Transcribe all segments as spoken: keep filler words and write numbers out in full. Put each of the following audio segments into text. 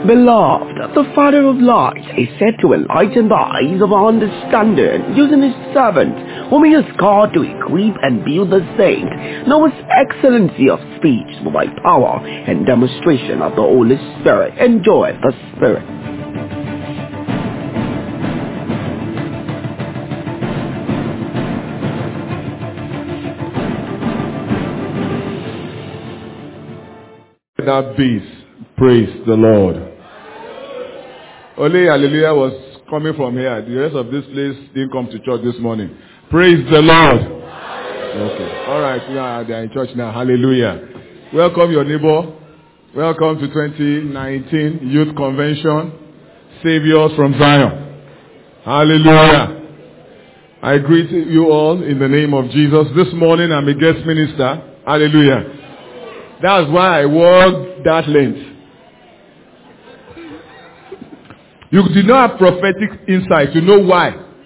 Beloved, the Father of lights is said to enlighten the eyes of our understanding, using his servant, whom he has called to equip and build the saint. Know his excellency of speech by power and demonstration of the Holy Spirit. Enjoy the Spirit. That beat, praise the Lord. Only hallelujah was coming from here. The rest of this place didn't come to church this morning. Praise the Lord. Okay. All right. Now they are in church now. Hallelujah. Welcome your neighbor. Welcome to twenty nineteen Youth Convention. Saviors from Zion. Hallelujah. I greet you all in the name of Jesus. This morning I'm a guest minister. Hallelujah. That's why I walked that length. You did not have prophetic insight to know why.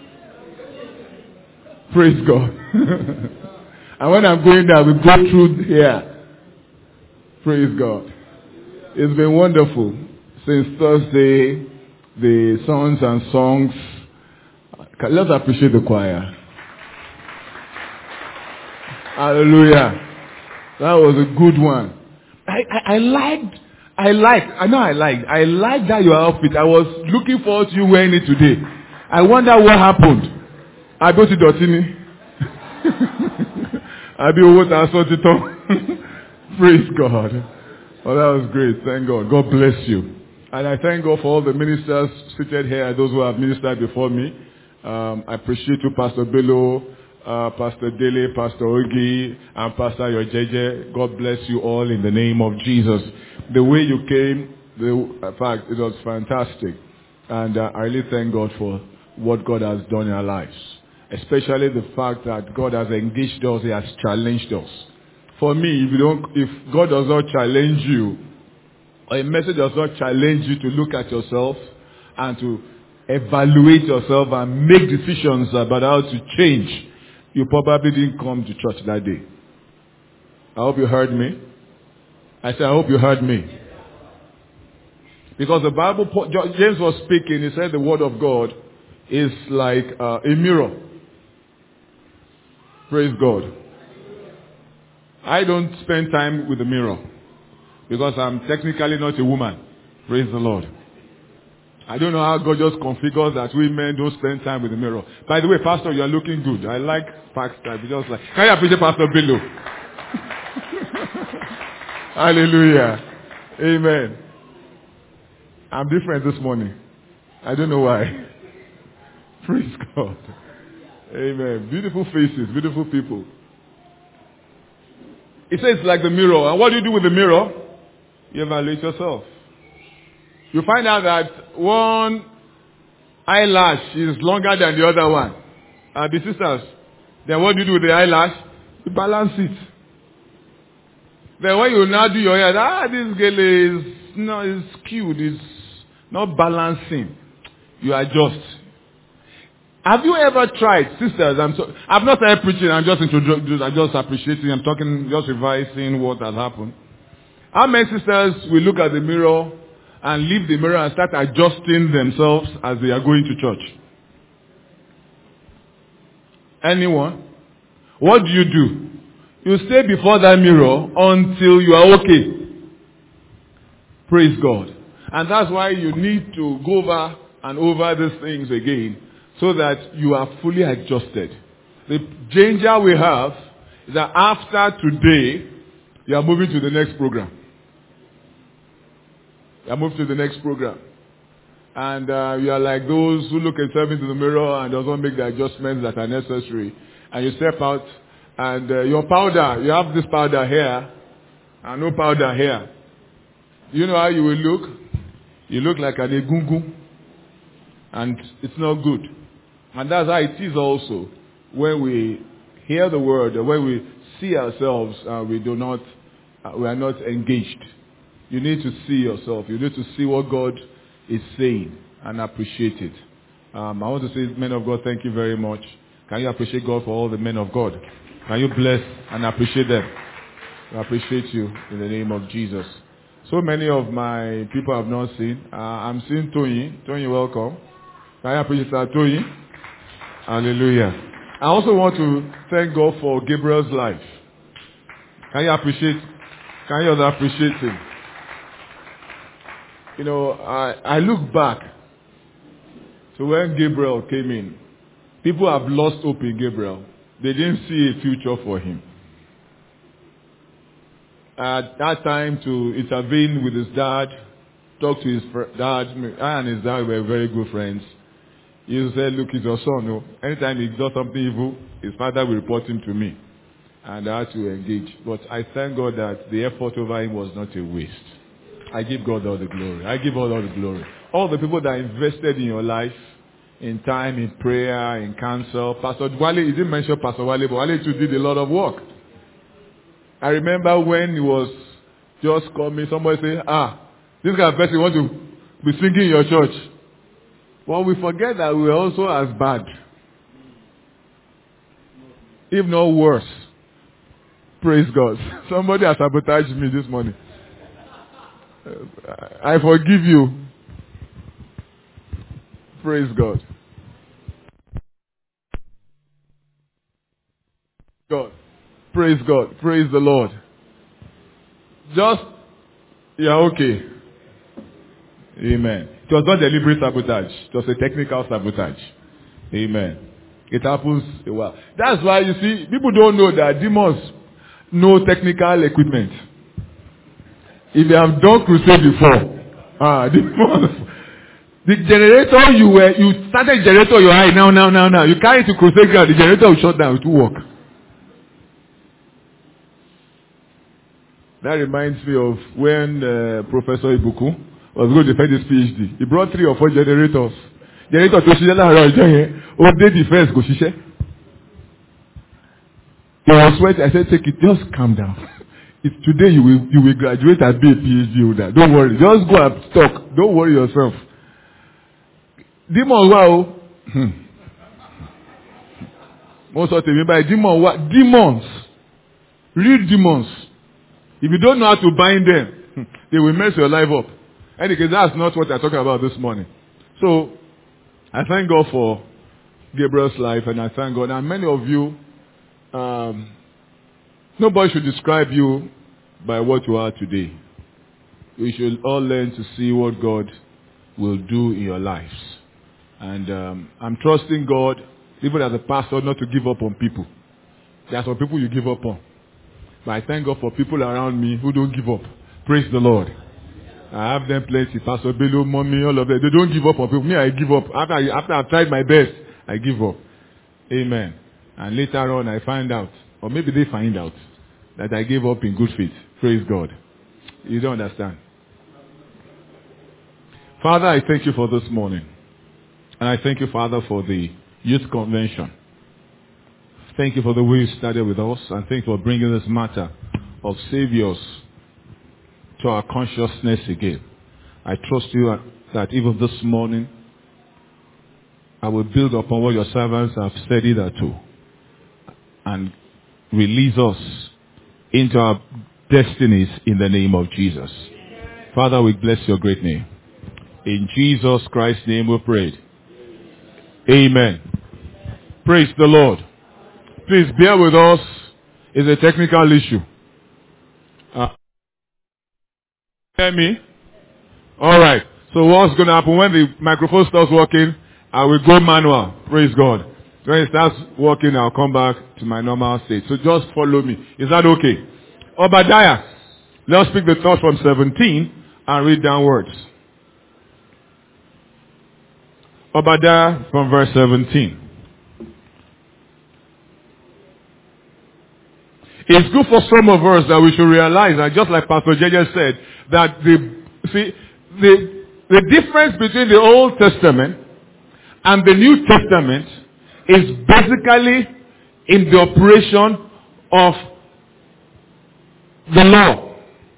Praise God. And when I'm going there, we go through here. Praise God. It's been wonderful. Since Thursday, the songs and songs. Let's appreciate the choir. Hallelujah. That was a good one. I, I, I liked, I liked, I know I liked, I liked that your outfit. I was looking forward to you wearing it today. I wonder what happened. I go to Dotini. I be over to Praise God. Oh, that was great. Thank God. God bless you. And I thank God for all the ministers seated here, those who have ministered before me. Um, I appreciate you, Pastor Bello. Uh, Pastor Dele, Pastor Ogi, and Pastor Yojeje. God bless you all in the name of Jesus. The way you came, the in fact, it was fantastic. And uh, I really thank God for what God has done in our lives. Especially the fact that God has engaged us, He has challenged us. For me, if you don't, if God does not challenge you, or a message does not challenge you to look at yourself and to evaluate yourself and make decisions about how to change, you probably didn't come to church that day. I hope you heard me. I said, I hope you heard me. Because the Bible, James was speaking, he said the word of God is like uh, a mirror. Praise God. I don't spend time with the mirror because I'm technically not a woman. Praise the Lord. I don't know how God just configures that we men don't spend time with the mirror. By the way, Pastor, you are looking good. I like facts that just like. Can you appreciate Pastor Bello? Hallelujah. Amen. I'm different this morning. I don't know why. Praise God. Amen. Beautiful faces, beautiful people. It says like the mirror. And what do you do with the mirror? You evaluate yourself. You find out that one eyelash is longer than the other one. And the sisters, then what do you do with the eyelash? You balance it. Then when you now do your hair, ah, this girl is no, is skewed, is not balancing. You adjust. Have you ever tried, sisters? I'm so, I've not started preaching. I'm just introducing. I'm just appreciating. I'm talking, just revising what has happened. How many sisters will look at the mirror and leave the mirror and start adjusting themselves as they are going to church? Anyone? What do you do? You stay before that mirror until you are okay. Praise God. And that's why you need to go over and over these things again so that you are fully adjusted. The danger we have is that after today, you are moving to the next program. You are moving to the next program. And uh, you are like those who look themselves into the mirror and doesn't make the adjustments that are necessary. And you step out and uh, your powder, you have this powder here and no powder here. You know how you will look? You look like an egungun. And it's not good. And that's how it is also when we hear the word, or when we see ourselves and we do not, uh, we are not engaged. You need to see yourself. You need to see what God is saying and appreciate it. Um, I want to say, men of God, thank you very much. Can you appreciate God for all the men of God? Can you bless and appreciate them? I appreciate you in the name of Jesus. So many of my people have not seen. Uh, I'm seeing Tony. Tony, welcome. Can I appreciate that, Tony? Hallelujah. I also want to thank God for Gabriel's life. Can you appreciate? Can you also appreciate him? You know, I, I look back to when Gabriel came in. People have lost hope in Gabriel. They didn't see a future for him. At that time, to intervene with his dad, talk to his fr- dad. I and his dad were very good friends. He said, look, it's your son. No? Anytime he does something evil, his father will report him to me. And I had to engage. But I thank God that the effort over him was not a waste. I give God all the glory. I give God all the glory. All the people that invested in your life, in time, in prayer, in counsel. Pastor Wale, he didn't mention Pastor Wale, but Wale too did a lot of work. I remember when he was just coming, somebody say, ah, this kind of person want to be singing in your church. Well, we forget that we are also as bad, if not worse. Praise God. Somebody has sabotaged me this morning. I forgive you. Praise God. God. Praise God. Praise the Lord. Just, yeah, okay. Amen. It was not deliberate sabotage. It was a technical sabotage. Amen. It happens a while. That's why you see, people don't know that demons know technical equipment. If you have done crusade before, ah, demons, the generator you were, you started generator your eye now, now, now, now. You carry it to crusade ground, the generator will shut down, it will work. That reminds me of when uh, Professor Ibuku was going to defend his PhD. He brought three or four generators. Generator to ṣiṣẹ́ láàárọ̀ ọjọ́ yẹn, ó dé defense kò ṣiṣẹ́. He was sweating. I said, take it, just calm down. If today you will you will graduate and be a PhD holder. Don't worry. Just go and talk. Don't worry yourself. Demons wow. Most of the time by demons what? Demons. Real demons. If you don't know how to bind them, they will mess your life up. Anyway, that's not what I'm talking about this morning. So, I thank God for Gabriel's life, and I thank God. And many of you, um, nobody should describe you by what you are today. We should all learn to see what God will do in your lives. And um, I'm trusting God, even as a pastor, not to give up on people. There are some people you give up on. But I thank God for people around me who don't give up. Praise the Lord. I have them plenty. Pastor Bello, mommy, all of them. They don't give up on people. Me, I give up. After, I, after I've tried my best, I give up. Amen. And later on, I find out, or maybe they find out, that I gave up in good faith. Praise God. You don't understand. Father, I thank you for this morning. And I thank you, Father, for the youth convention. Thank you for the way you started with us. And thank you for bringing this matter of saviors to our consciousness again. I trust you that even this morning, I will build upon what your servants have said hitherto and release us into our destinies in the name of Jesus. Father, we bless your great name. In Jesus Christ's name we prayed. Amen. Praise the Lord. Please bear with us. It's a technical issue. Uh, hear me? All right. So what's going to happen when the microphone starts working? I will go manual. Praise God. When it starts working, I'll come back to my normal state. So just follow me. Is that okay? Obadiah. Let's pick the thought from seventeen and read downwards. Obadiah from verse seventeen. It's good for some of us that we should realize, and just like Pastor J J said, that the see the the difference between the Old Testament and the New Testament is basically in the operation of the law.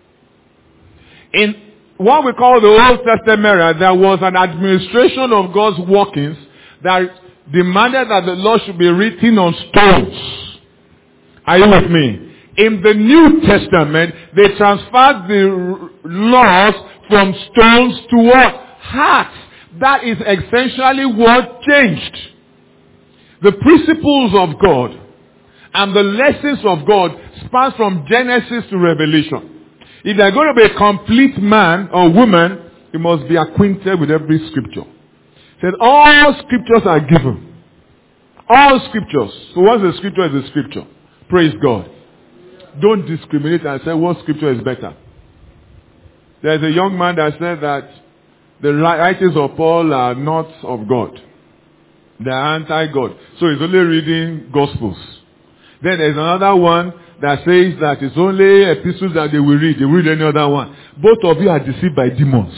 In what we call the Old Testament era, there was an administration of God's workings that demanded that the law should be written on stones. Are you with me? In the New Testament, they transferred the laws from stones to what? Hearts. That is essentially what changed. The principles of God and the lessons of God span from Genesis to Revelation. If they're going to be a complete man or woman, you must be acquainted with every scripture. It said all scriptures are given. All scriptures. So what's the scripture is the scripture. Praise God. Don't discriminate and say what scripture is better. There's a young man that said that the writings of Paul are not of God. They are anti-God. So he's only reading Gospels. Then there's another one that says that it's only epistles that they will read. They will read any other one. Both of you are deceived by demons.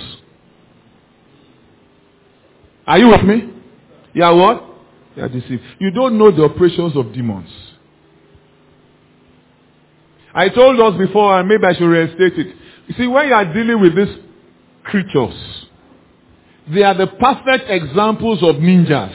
Are you with me? You are what? You are deceived. You don't know the operations of demons. I told us before, and maybe I should restate it. You see, when you are dealing with these creatures, they are the perfect examples of ninjas.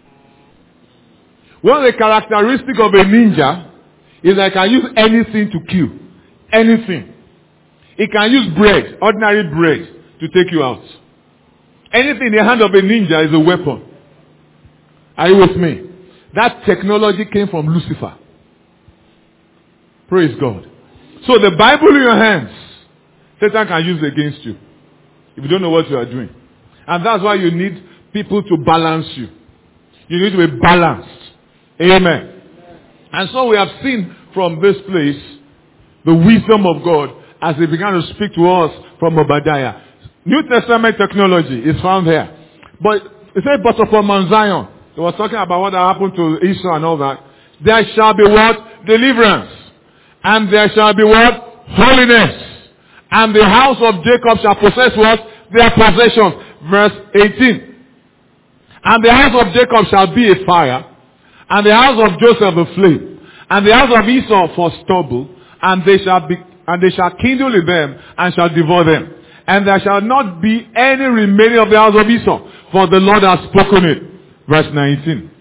One of the characteristics of a ninja is that it can use anything to kill. Anything. It can use bread, ordinary bread, to take you out. Anything in the hand of a ninja is a weapon. Are you with me? That technology came from Lucifer. Praise God. So the Bible in your hands, Satan can use against you if you don't know what you are doing. And that's why you need people to balance you. You need to be balanced. Amen. And so we have seen from this place the wisdom of God as he began to speak to us from Obadiah. New Testament technology is found here. But it said, but upon Mount Zion, he was talking about what happened to Esau and all that. There shall be what? Deliverance. And there shall be what? Holiness. And the house of Jacob shall possess what? Their possessions. Verse eighteen. And the house of Jacob shall be a fire, and the house of Joseph a flame, and the house of Esau for stubble, and they shall be, and they shall kindle in them, and shall devour them. And there shall not be any remaining of the house of Esau, for the Lord has spoken it. Verse nineteen.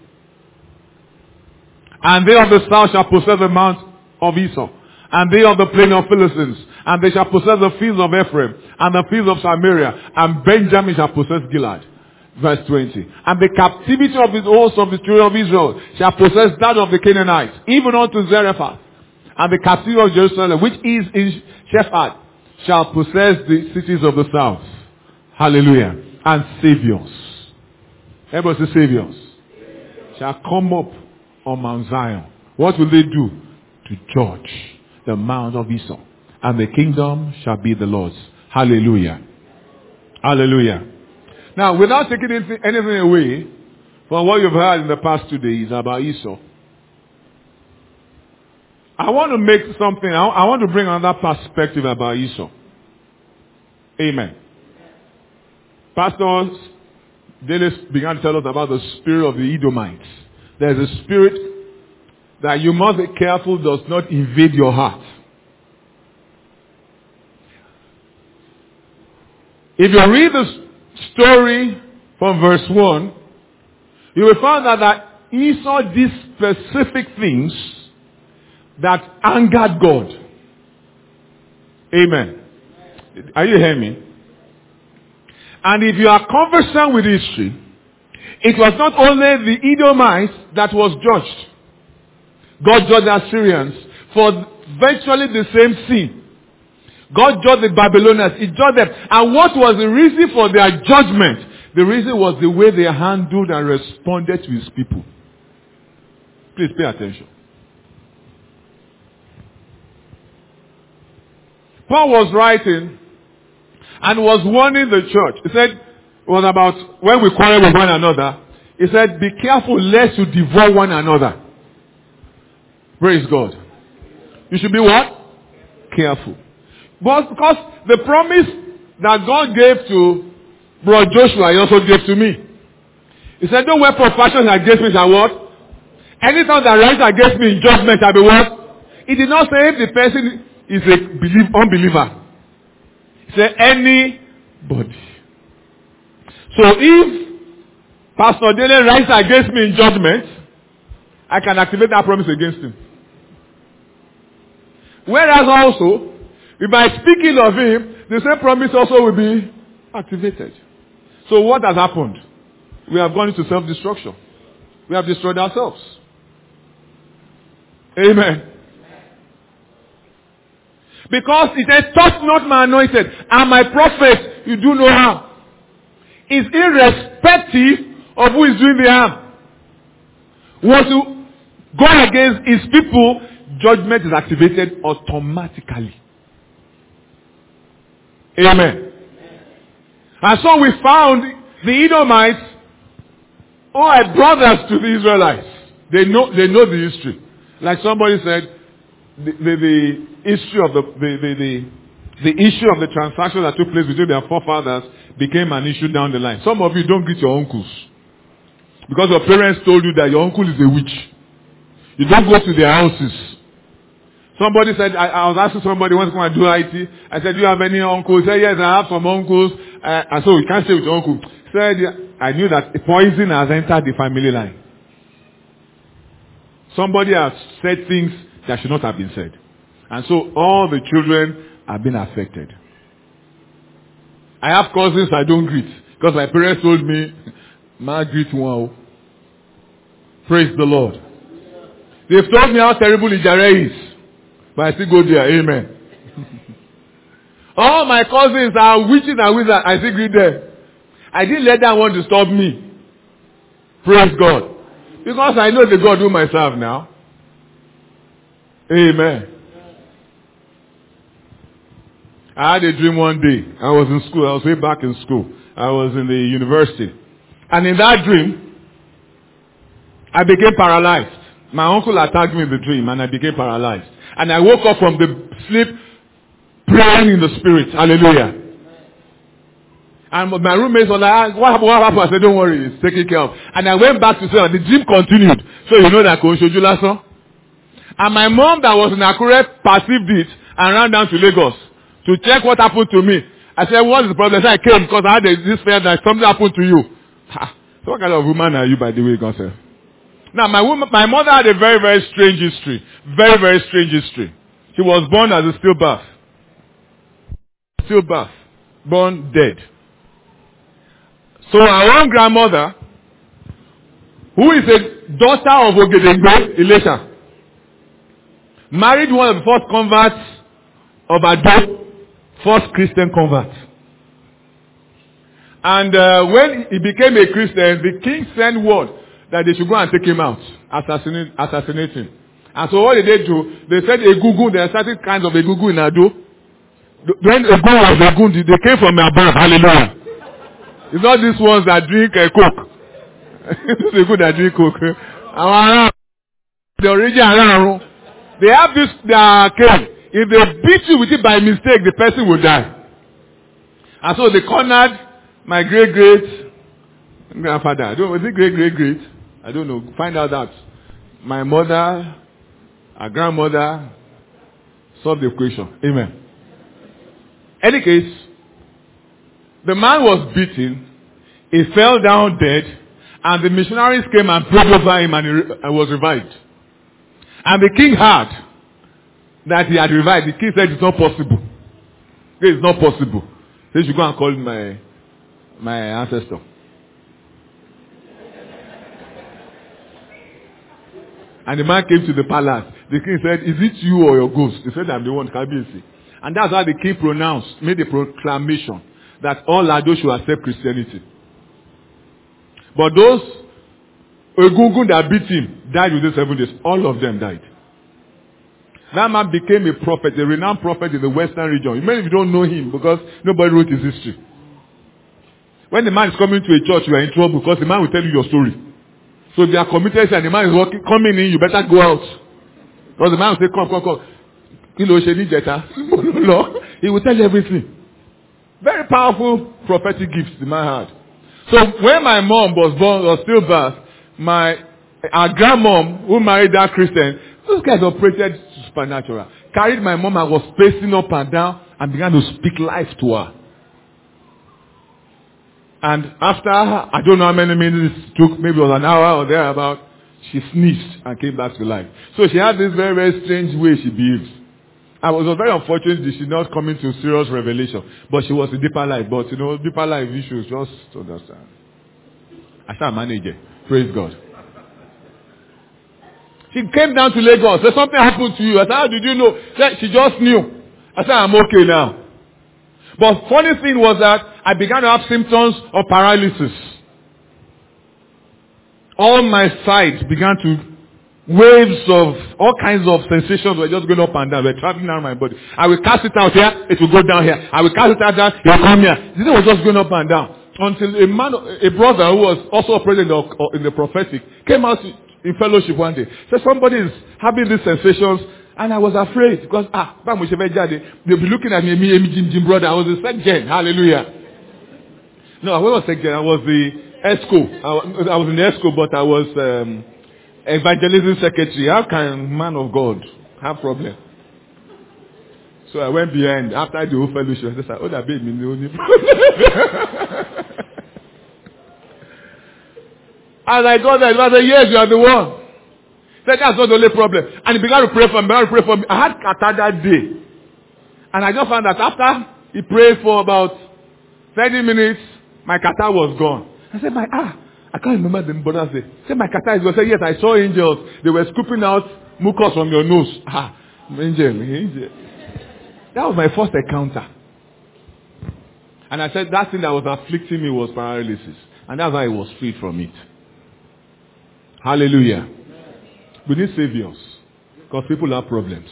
And they of the south shall possess the mount of Esau, and they of the plain of Philistines, and they shall possess the fields of Ephraim, and the fields of Samaria, and Benjamin shall possess Gilead. Verse twenty. And the captivity of the host of the children of Israel shall possess that of the Canaanites, even unto Zarephath. And the captivity of Jerusalem, which is in Shepherd, shall possess the cities of the south. Hallelujah. And saviors. Everybody say saviors. Shall come up on Mount Zion. What will they do? To judge the mount of Esau. And the kingdom shall be the Lord's. Hallelujah. Hallelujah. Now, without taking anything away from what you've heard in the past two days about Esau, I want to make something, I want to bring another perspective about Esau. Amen. Pastors, they began to tell us about the spirit of the Edomites. There's a spirit that you must be careful does not invade your heart. If you read the story from verse one, you will find that, that Esau did specific things that angered God. Amen. Are you hearing me? And if you are conversant with history, it was not only the Edomites that was judged. God judged the Assyrians for virtually the same sin. God judged the Babylonians. He judged them. And what was the reason for their judgment? The reason was the way they handled and responded to his people. Please pay attention. Paul was writing and was warning the church. He said, it was about when we quarrel with one another. He said, be careful lest you devour one another. Praise God. You should be what? Careful. But because the promise that God gave to Brother Joshua, he also gave to me. He said, no weapon of fashion against me shall what? Anything that rises against me in judgment shall be what? He did not say if the person is a believe, unbeliever. He said anybody. So if Pastor Dele rises against me in judgment, I can activate that promise against him. Whereas also, if by speaking of him, the same promise also will be activated. So what has happened? We have gone into self-destruction. We have destroyed ourselves. Amen. Because it says, touch not my anointed, and my prophet, you do no harm. It's irrespective of who is doing the harm. Once you go against his people, judgment is activated automatically. Amen. And so we found the Edomites are brothers to the Israelites. They know, they know the history. Like somebody said, the, the, the history of the, the, the, the, the issue of the transaction that took place between their forefathers became an issue down the line. Some of you don't greet your uncles. Because your parents told you that your uncle is a witch. You don't go to their houses. Somebody said, I, I was asking somebody wants to come and do I T. I said, do you have any uncles? He said, yes, I have some uncles. Uh, and so you can't stay with your uncle. He said, I knew that poison has entered the family line. Somebody has said things that should not have been said. And so all the children have been affected. I have cousins I don't greet. Because my parents told me, Ma greet one. Praise the Lord. They've told me how terrible Ijare is. But I still go there. Amen. All my cousins are witches and wizards. I still greet them. I didn't let that one disturb me. Praise God. Because I know the God whom I serve now. Amen. I had a dream one day. I was in school. I was way back in school. I was in the university. And in that dream, I became paralyzed. My uncle attacked me in the dream and I became paralyzed. And I woke up from the sleep praying in the spirit. Hallelujah. And my roommates were like, what happened? What happened? I said, don't worry, it's taken care of. And I went back to say, the dream continued. So you know that Konshojulaso. And my mom that was in Akure perceived it and ran down to Lagos to check what happened to me. I said, what is the problem? I said, I came because I had this fear that something happened to you. Ha. So what kind of woman are you, by the way, God said? Now, my woman, my mother had a very, very strange history. Very, very strange history. She was born as a stillbirth. Stillbirth. Born dead. So our own grandmother, who is a daughter of Ogedengbe, Elisha, married one of the first converts of Ado, first Christian convert. And uh, when he became a Christian, the king sent word that they should go and take him out, assassinate, assassinate him. And so what did they do? They said Egungun, there are certain kinds of Egungun in Ado. When Egungun was Egungun, they came from above, hallelujah. It's not these ones that drink uh, Coke. It's the good that drink Coke. The original, they have this their cane. If they beat you with it by mistake, the person will die. And so they cornered my great great grandfather. I don't know, was it great great great? I don't know. Find out that my mother, our grandmother, solved the equation. Amen. Any case, the man was beaten, he fell down dead, and the missionaries came and prayed over him and he re- was revived. And the king heard that he had revived. The king said it's not possible. It's not possible. He should go and call my, my ancestor. And the man came to the palace. The king said, is it you or your ghost? He said, I'm the one, Kabiyesi. And that's how the king pronounced, made a proclamation that all Ado should accept Christianity. But those Egungun that beat him died within seven days. All of them died. That man became a prophet, a renowned prophet in the western region. Many of you don't know him because nobody wrote his history. When the man is coming to a church, you are in trouble because the man will tell you your story. So if you are committed and the man is walking, coming in, you better go out. Because the man will say, come, come, come. He will tell you everything. Very powerful prophetic gifts the man had. So when my mom was born, was still birth, my our grandmom who married that Christian, those guys operated supernatural. Carried my mom and was pacing up and down and began to speak life to her. And after, I don't know how many minutes it took, maybe it was an hour or thereabout, she sneezed and came back to life. So she had this very, very strange way she behaves. I was very unfortunate that she not coming to serious revelation. But she was in deeper life. But, you know, deeper life issues, just to understand. I shall manage it. Praise God. She came down to Lagos. Said, something happened to you. I said, how did you know? Said, she just knew. I said, I'm okay now. But funny thing was that I began to have symptoms of paralysis. All my sides began to, waves of, all kinds of sensations were just going up and down. They were traveling around my body. I will cast it out here, it will go down here. I will cast it out there, it will come here. This thing was just going up and down. Until a man, a brother who was also operating in the, in the prophetic came out in fellowship one day. Said somebody is having these sensations, and I was afraid because ah, they'll be looking at me, me, me, Jim, Jim, brother. I was the sec gen. Hallelujah. No, I wasn't sec gen. I was the ESCO. I was, I was in the ESCO, but I was um, evangelism secretary. How can man of God have problem? So I went behind after the whole fellowship. I said, "Oh, that baby, no need." As I got there, I said, "Yes, you are the one." Said, that's not the only problem. And he began to pray for me, began to pray for me. I had kata that day. And I just found that after he prayed for about thirty minutes, my kata was gone. I said, my, ah, I can't remember the brother say. Said, my kata is gone. I said, yes, I saw angels. They were scooping out mucus from your nose. Ah, angel, angel. That was my first encounter. And I said, that thing that was afflicting me was paralysis. And that's why I was freed from it. Hallelujah. We need saviors. Because people have problems.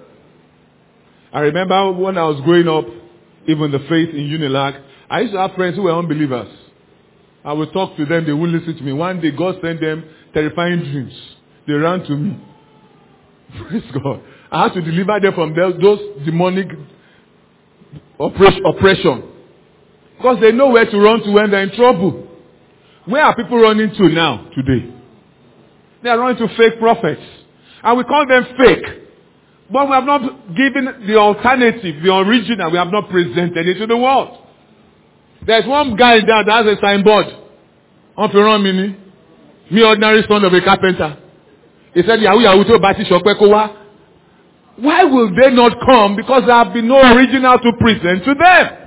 I remember when I was growing up, even the faith in Unilag, I used to have friends who were unbelievers. I would talk to them, they wouldn't listen to me. One day God sent them terrifying dreams. They ran to me. Praise God. I had to deliver them from those demonic oppression. Because they know where to run to when they're in trouble. Where are people running to now, today? They are running to fake prophets. And we call them fake. But we have not given the alternative, the original. We have not presented it to the world. There's one guy there that has a signboard. On Ferron Mini. Me, ordinary son of a carpenter. He said, Yahoo, Yahoo, to Bati Shokwekowa. Why will they not come? Because there have been no original to present to them.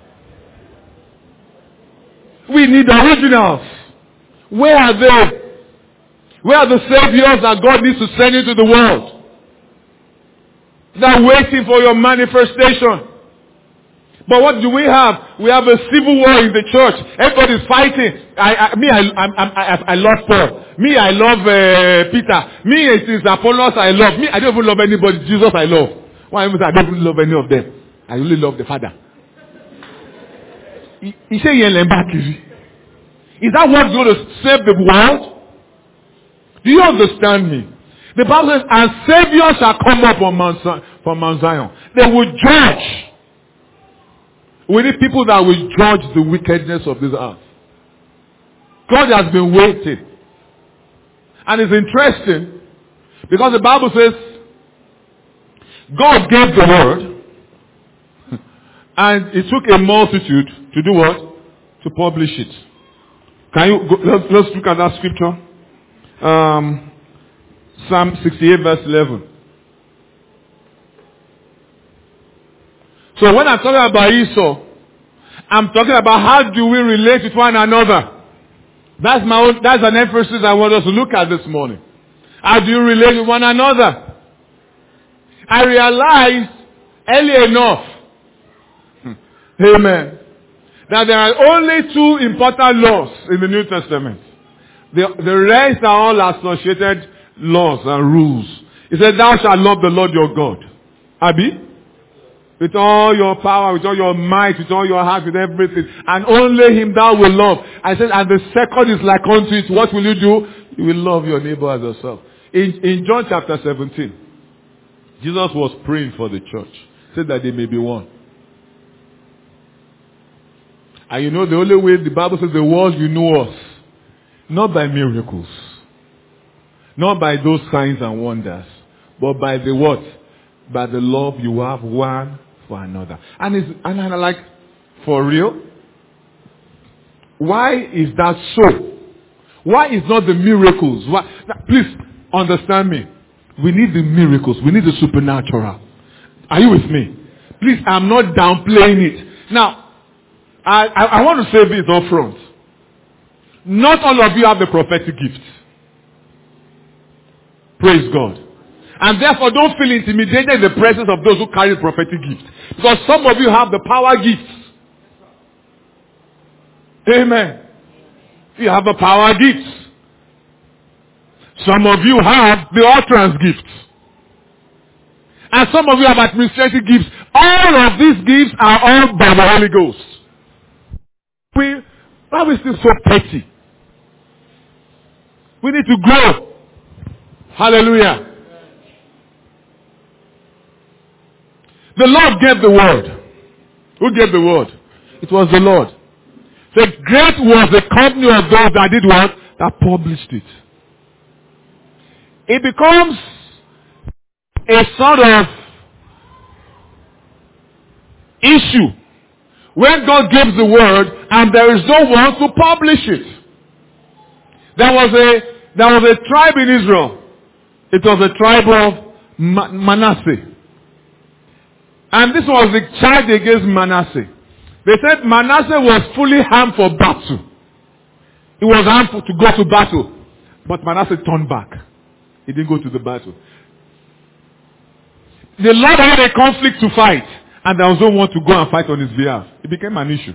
We need originals. Where are they? Where are the saviors that God needs to send into the world? They're waiting for your manifestation. But what do we have? We have a civil war in the church. Everybody's fighting. I, I, me, I, I, I, I love Paul. Me, I love uh, Peter. Me, it is Apollos I love. Me, I don't even love anybody. Jesus, I love. Why I don't even love any of them. I only love the Father. Is that what's going to save the world? Do you understand me? The Bible says, and saviors shall come up from Mount, from Mount Zion. They will judge. We need people that will judge the wickedness of this earth. God has been waiting. And it's interesting because the Bible says God gave the word and it took a multitude to do what? To publish it. Can you go, let's, let's look at that scripture. Um, Psalm sixty-eight verse eleven. So when I'm talking about Esau, I'm talking about how do we relate with one another. That's my own, that's an emphasis I want us to look at this morning. How do you relate with one another? I realized early enough, amen, that there are only two important laws in the New Testament. The, the rest are all associated laws and rules. He said, thou shalt love the Lord your God. Abi? With all your power, with all your might, with all your heart, with everything. And only him thou will love. I said, and the second is like unto it. What will you do? You will love your neighbor as yourself. In, in John chapter seventeen, Jesus was praying for the church. He said that they may be one. And you know the only way the Bible says the world will know us. Not by miracles. Not by those signs and wonders. But by the what? By the love you have one for another. And it's, and I'm like, for real? Why is that so? Why is not the miracles? Why? Now, please understand me. We need the miracles. We need the supernatural. Are you with me? Please, I'm not downplaying it. Now, I, I, I want to say this up front. Not all of you have the prophetic gift. Praise God. And therefore, don't feel intimidated in the presence of those who carry the prophetic gift. Because some of you have the power gifts. Amen. You have the power gifts. Some of you have the utterance gifts. And some of you have administrative gifts. All of these gifts are all by the Holy Ghost. We, why are we still so petty? We need to grow. Hallelujah. The Lord gave the word. Who gave the word? It was the Lord. The great was the company of those that did what? That published it. It becomes a sort of issue when God gives the word and there is no one to publish it. There was a there was a tribe in Israel. It was the tribe of Ma- Manasseh. And this was the charge against Manasseh. They said Manasseh was fully armed for battle. He was armed for, to go to battle. But Manasseh turned back. He didn't go to the battle. The Lord had a conflict to fight. And there was no one to go and fight on his behalf. It became an issue.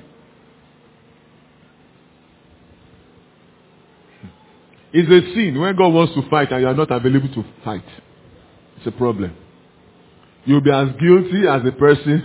It's a sin when God wants to fight and you are not available to fight. It's a problem. You'll be as guilty as the person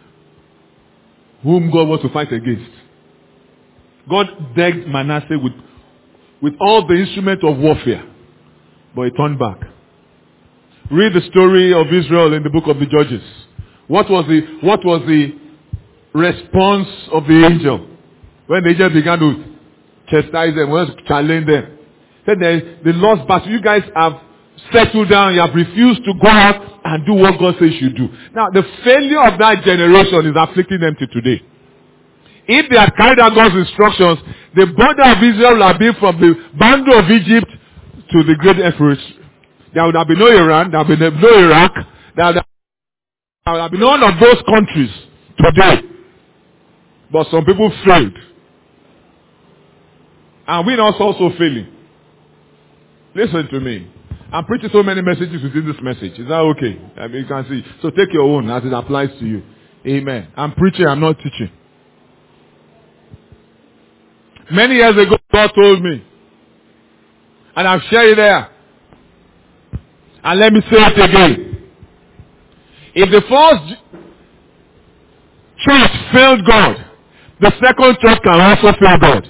whom God wants to fight against. God decked Manasseh with, with all the instruments of warfare. But he turned back. Read the story of Israel in the book of the Judges. What was the, what was the response of the angel? When the angel began to chastise them, when to challenge them. Said the, the lost battle, you guys have settled down, you have refused to go out and do what God says you do. Now, the failure of that generation is afflicting them to today. If they had carried out God's instructions, the border of Israel would have been from the boundary of Egypt to the great Euphrates. There would have been no Iran, there would have been no Iraq, there would have, there would have been none of those countries today. But some people failed. And we're not also failing. Listen to me. I'm preaching so many messages within this message. Is that okay? I mean, you can see. So take your own as it applies to you. Amen. I'm preaching, I'm not teaching. Many years ago, God told me, and I've shared it there. And let me say it again. If the first church failed God, the second church can also fail God.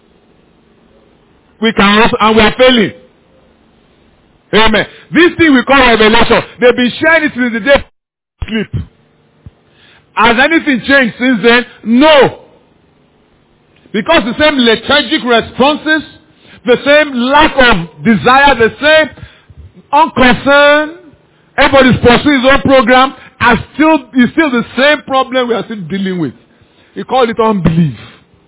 We can also, and we are failing. Amen. This thing we call revelation, they've been sharing it since the day of sleep. Has anything changed since then? No. Because the same lethargic responses, the same lack of desire, the same unconcern, everybody's pursuing his own program, and still, is still the same problem we are still dealing with. We call it unbelief.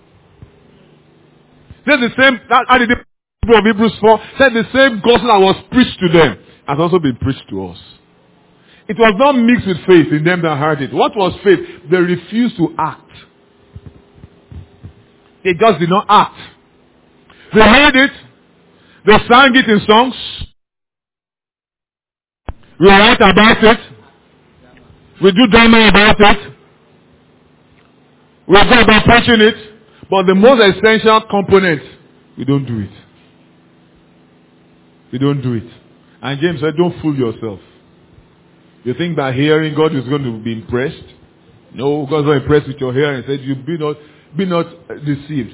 There's the same, how did the people of Hebrews four said the same gospel that was preached to them has also been preached to us. It was not mixed with faith in them that heard it. What was faith? They refused to act. They just did not act. They heard it. They sang it in songs. We write about it. We do drama about it. We go about preaching it. But the most essential component, we don't do it. We don't do it. And James said, don't fool yourself. You think by hearing God is going to be impressed? No, God's not impressed with your hearing. He said, you be not, be not deceived.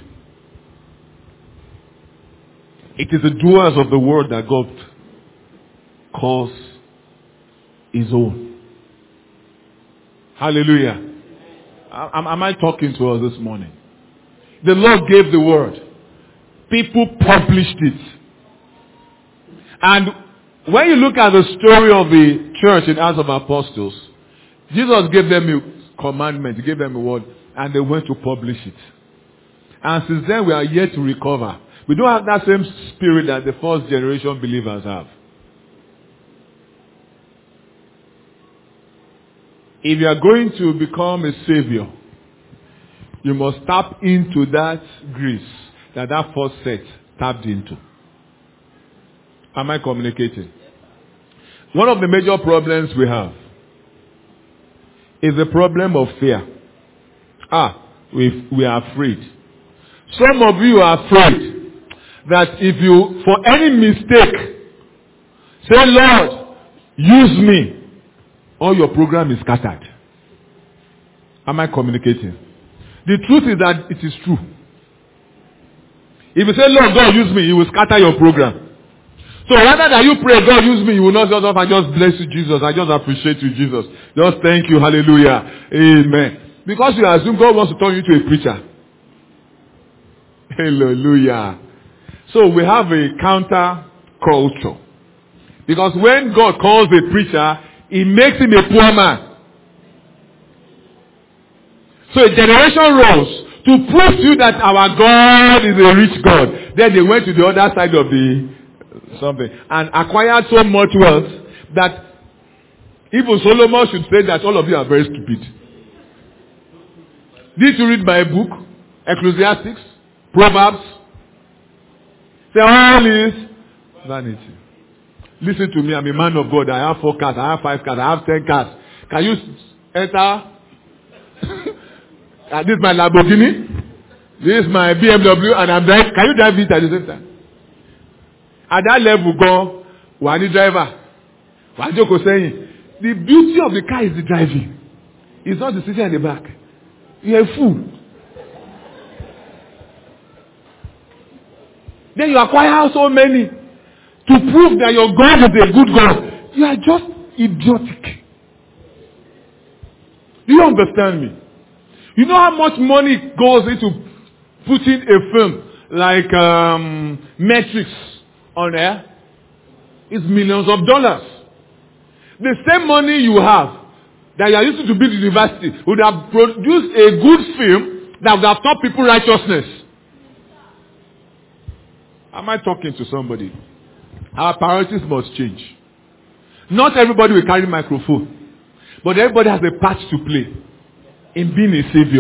It is the doers of the word that God calls his own. Hallelujah. Am, am I talking to us this morning? The Lord gave the word. People published it. And when you look at the story of the church in Acts of Apostles, Jesus gave them a commandment, he gave them a word, and they went to publish it. And since then we are yet to recover. We don't have that same spirit that the first generation believers have. If you are going to become a savior, you must tap into that grace that that first set tapped into. Am I communicating? One of the major problems we have is the problem of fear. Ah, we, we are afraid. Some of you are afraid that if you, for any mistake, say, Lord, use me, all your program is scattered. Am I communicating? The truth is that it is true. If you say, Lord, God, use me, He will scatter your program. So rather than you pray, God, use me, you will not just, I just bless you, Jesus. I just appreciate you, Jesus. Just thank you, hallelujah, amen. Because you assume God wants to turn you into a preacher. Hallelujah. So we have a counter culture. Because when God calls a preacher, He makes him a poor man. So a generation rose to prove to you that our God is a rich God. Then they went to the other side of the something and acquired so much wealth that even Solomon should say that all of you are very stupid. Did you read my book, Ecclesiastes, Proverbs? Say all is vanity. Listen to me, I'm a man of God. I have four cars, I have five cars, I have ten cars. Can you enter? This is my Lamborghini. This is my B M W, and I'm driving. Can you drive it at the same time? At that level, go, one driver. One joke saying, the beauty of the car is the driving. It's not the sitting at the back. You're a fool. Then you acquire so many to prove that your God is a good God. You are just idiotic. Do you understand me? You know how much money goes into putting a film like um, Matrix on air? It's millions of dollars. The same money you have that you are used to build university would have produced a good film that would have taught people righteousness. Am I talking to somebody? Our priorities must change. Not everybody will carry microphone, but everybody has a part to play in being a savior.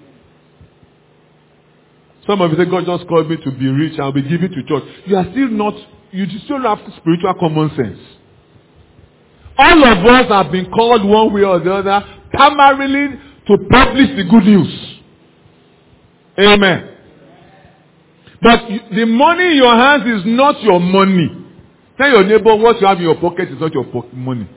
Some of you say, God just called me to be rich, I'll be giving to church. You are still not, you still have spiritual common sense. All of us have been called one way or the other, primarily to publish the good news. Amen. But the money in your hands is not your money. Tell your neighbor what you have in your pocket is not your pocket money.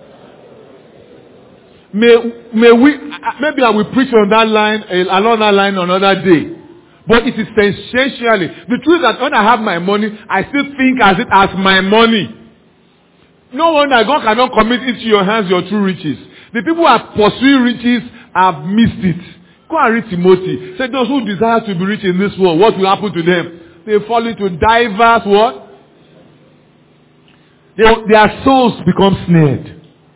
May, may we, maybe I will preach on that line, along that line another day. But it is essentially, the truth is that when I have my money, I still think as it as my money. No wonder God cannot commit into your hands your true riches. The people who are pursuing riches have missed it. Go and read Timothy. Say those who desire to be rich in this world, what will happen to them? They fall into diverse what? They, their souls become snared.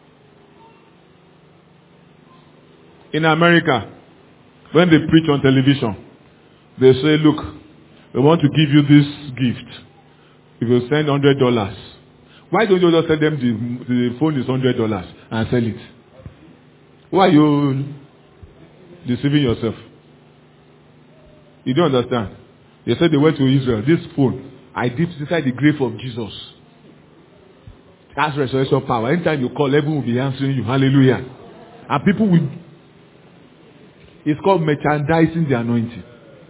In America, when they preach on television, they say, look, we want to give you this gift. If you send one hundred dollars, why don't you just tell them the, the phone is one hundred dollars and sell it? Why are you deceiving yourself? You don't understand. They said they went to Israel. This phone, I dipped inside the grave of Jesus. That's resurrection power. Anytime you call, everyone will be answering you. Hallelujah. And people will... It's called merchandising the anointing.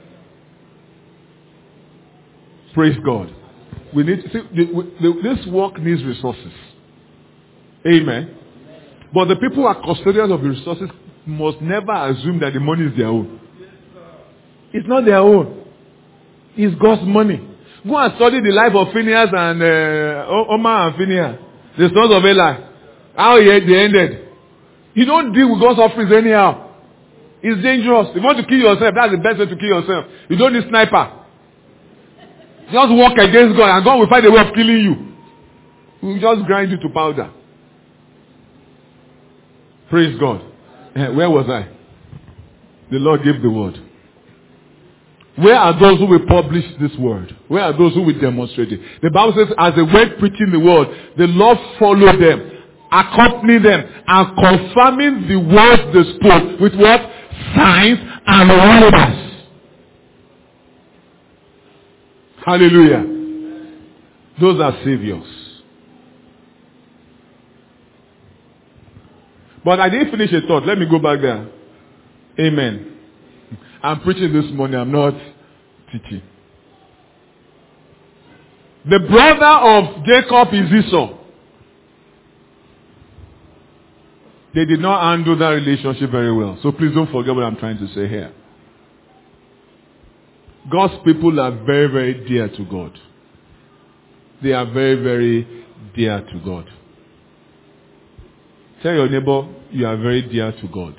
Praise God. We need to see, the, the, this work needs resources. Amen. But the people who are custodians of the resources must never assume that the money is their own. It's not their own. It's God's money. Go and study the life of Phineas and uh, Omar and Phineas, the sons of Eli. How they ended. You don't deal with God's offerings anyhow. It's dangerous. If you want to kill yourself, that's the best way to kill yourself. You don't need sniper. Just walk against God and God will find a way of killing you. He will just grind you to powder. Praise God. Where was I? The Lord gave the word. Where are those who will publish this word? Where are those who will demonstrate it? The Bible says, as they went preaching the word, the Lord followed them accompany them and confirming the words they spoke with what? Signs and wonders. Hallelujah. Those are saviors. But I didn't finish a thought. Let me go back there. Amen. I'm preaching this morning. I'm not teaching. The brother of Jacob is Esau. They did not handle that relationship very well. So please don't forget what I'm trying to say here. God's people are very, very dear to God. They are very, very dear to God. Tell your neighbor, you are very dear to God.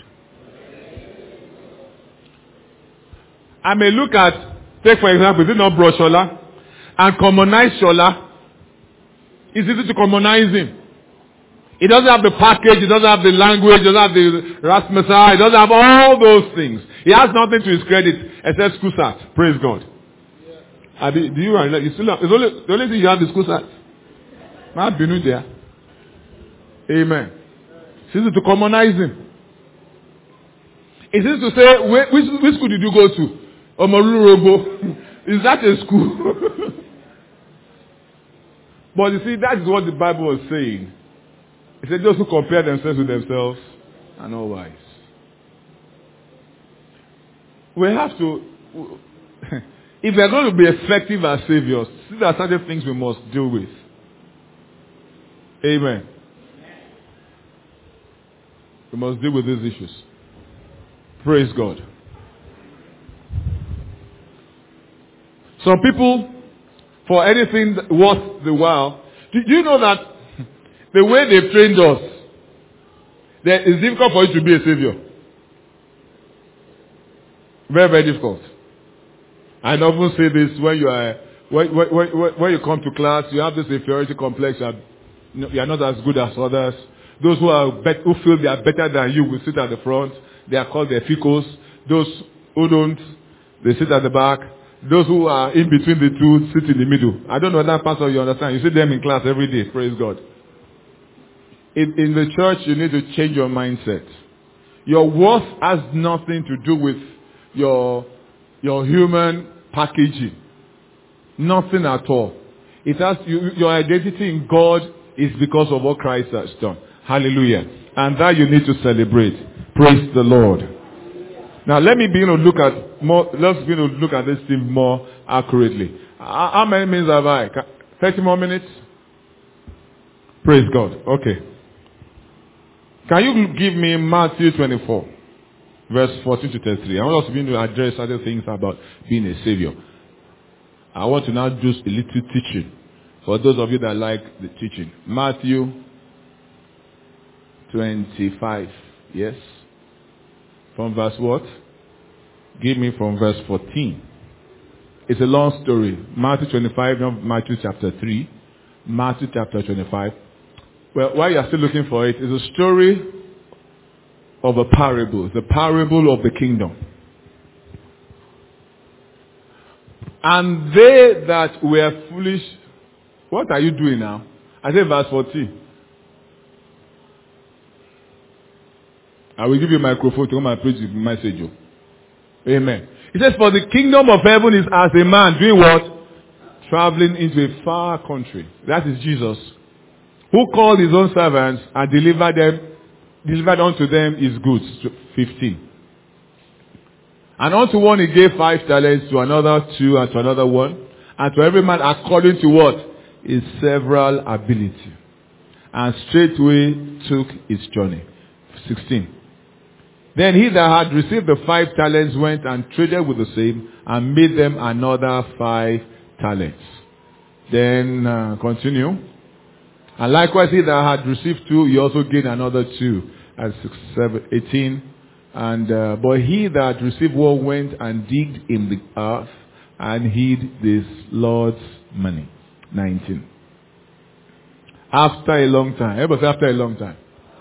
I may look at, take for example, is it not Bro Shola? And commonize Shola. It's easy to commonize him. He doesn't have the package, he doesn't have the language, he doesn't have the Rasmussen, he doesn't have all those things. He has nothing to his credit except school cert. Praise God. Yeah. I mean, do you, you still have, it's only, the only thing you have is school cert. Not been there. Amen. It's easy to commonize him. It's easy to say, which, which school did you go to? Omoluru Robo. Is that a school? But you see, that is what the Bible was saying. It said those who compare themselves with themselves are not wise. We have to, if we are going to be effective as saviors, these are certain things we must deal with. Amen. We must deal with these issues. Praise God. Some people, for anything worth the while, do you know that the way they've trained us, that it's difficult for you to be a savior. Very, very difficult. I often say this when you are, when, when, when, when you come to class, you have this inferiority complex. You are, you are not as good as others. Those who are bet, who feel they are better than you will sit at the front. They are called the ficos. Those who don't, they sit at the back. Those who are in between the two sit in the middle. I don't know that pastor you understand. You see them in class every day. Praise God. In, in the church, you need to change your mindset. Your worth has nothing to do with your, your human packaging. Nothing at all. It has, you, your identity in God is because of what Christ has done. Hallelujah. And that you need to celebrate. Praise the Lord. Now let me begin to look at more, let's begin to look at this thing more accurately. How, how many minutes have I? thirty more minutes? Praise God. Okay. Can you give me Matthew twenty-four, verse fourteen to thirty-three? I want us to begin to address other things about being a savior. I want to now do a little teaching for those of you that like the teaching. Matthew twenty-five, yes? From verse what? Give me from verse fourteen. It's a long story. Matthew twenty-five, not Matthew chapter three. Matthew chapter twenty-five. Well, while you are still looking for it, it's a story of a parable. The parable of the kingdom. And they that were foolish, what are you doing now? I say verse fourteen. I will give you a microphone to come and preach the message. Amen. He says, for the kingdom of heaven is as a man doing what? Traveling into a far country. That is Jesus. Who called his own servants and delivered them, delivered unto them his goods. fifteen. And unto one he gave five talents, to another two, and to another one. And to every man according to what? His several ability. And straightway took his journey. sixteen. Then he that had received the five talents went and traded with the same and made them another five talents. Then uh, continue. And likewise he that had received two, he also gained another two. At six, seven, eighteen. And uh, but he that received one went and digged in the earth and hid his Lord's money. nineteen. After a long time. Everybody say after a long time.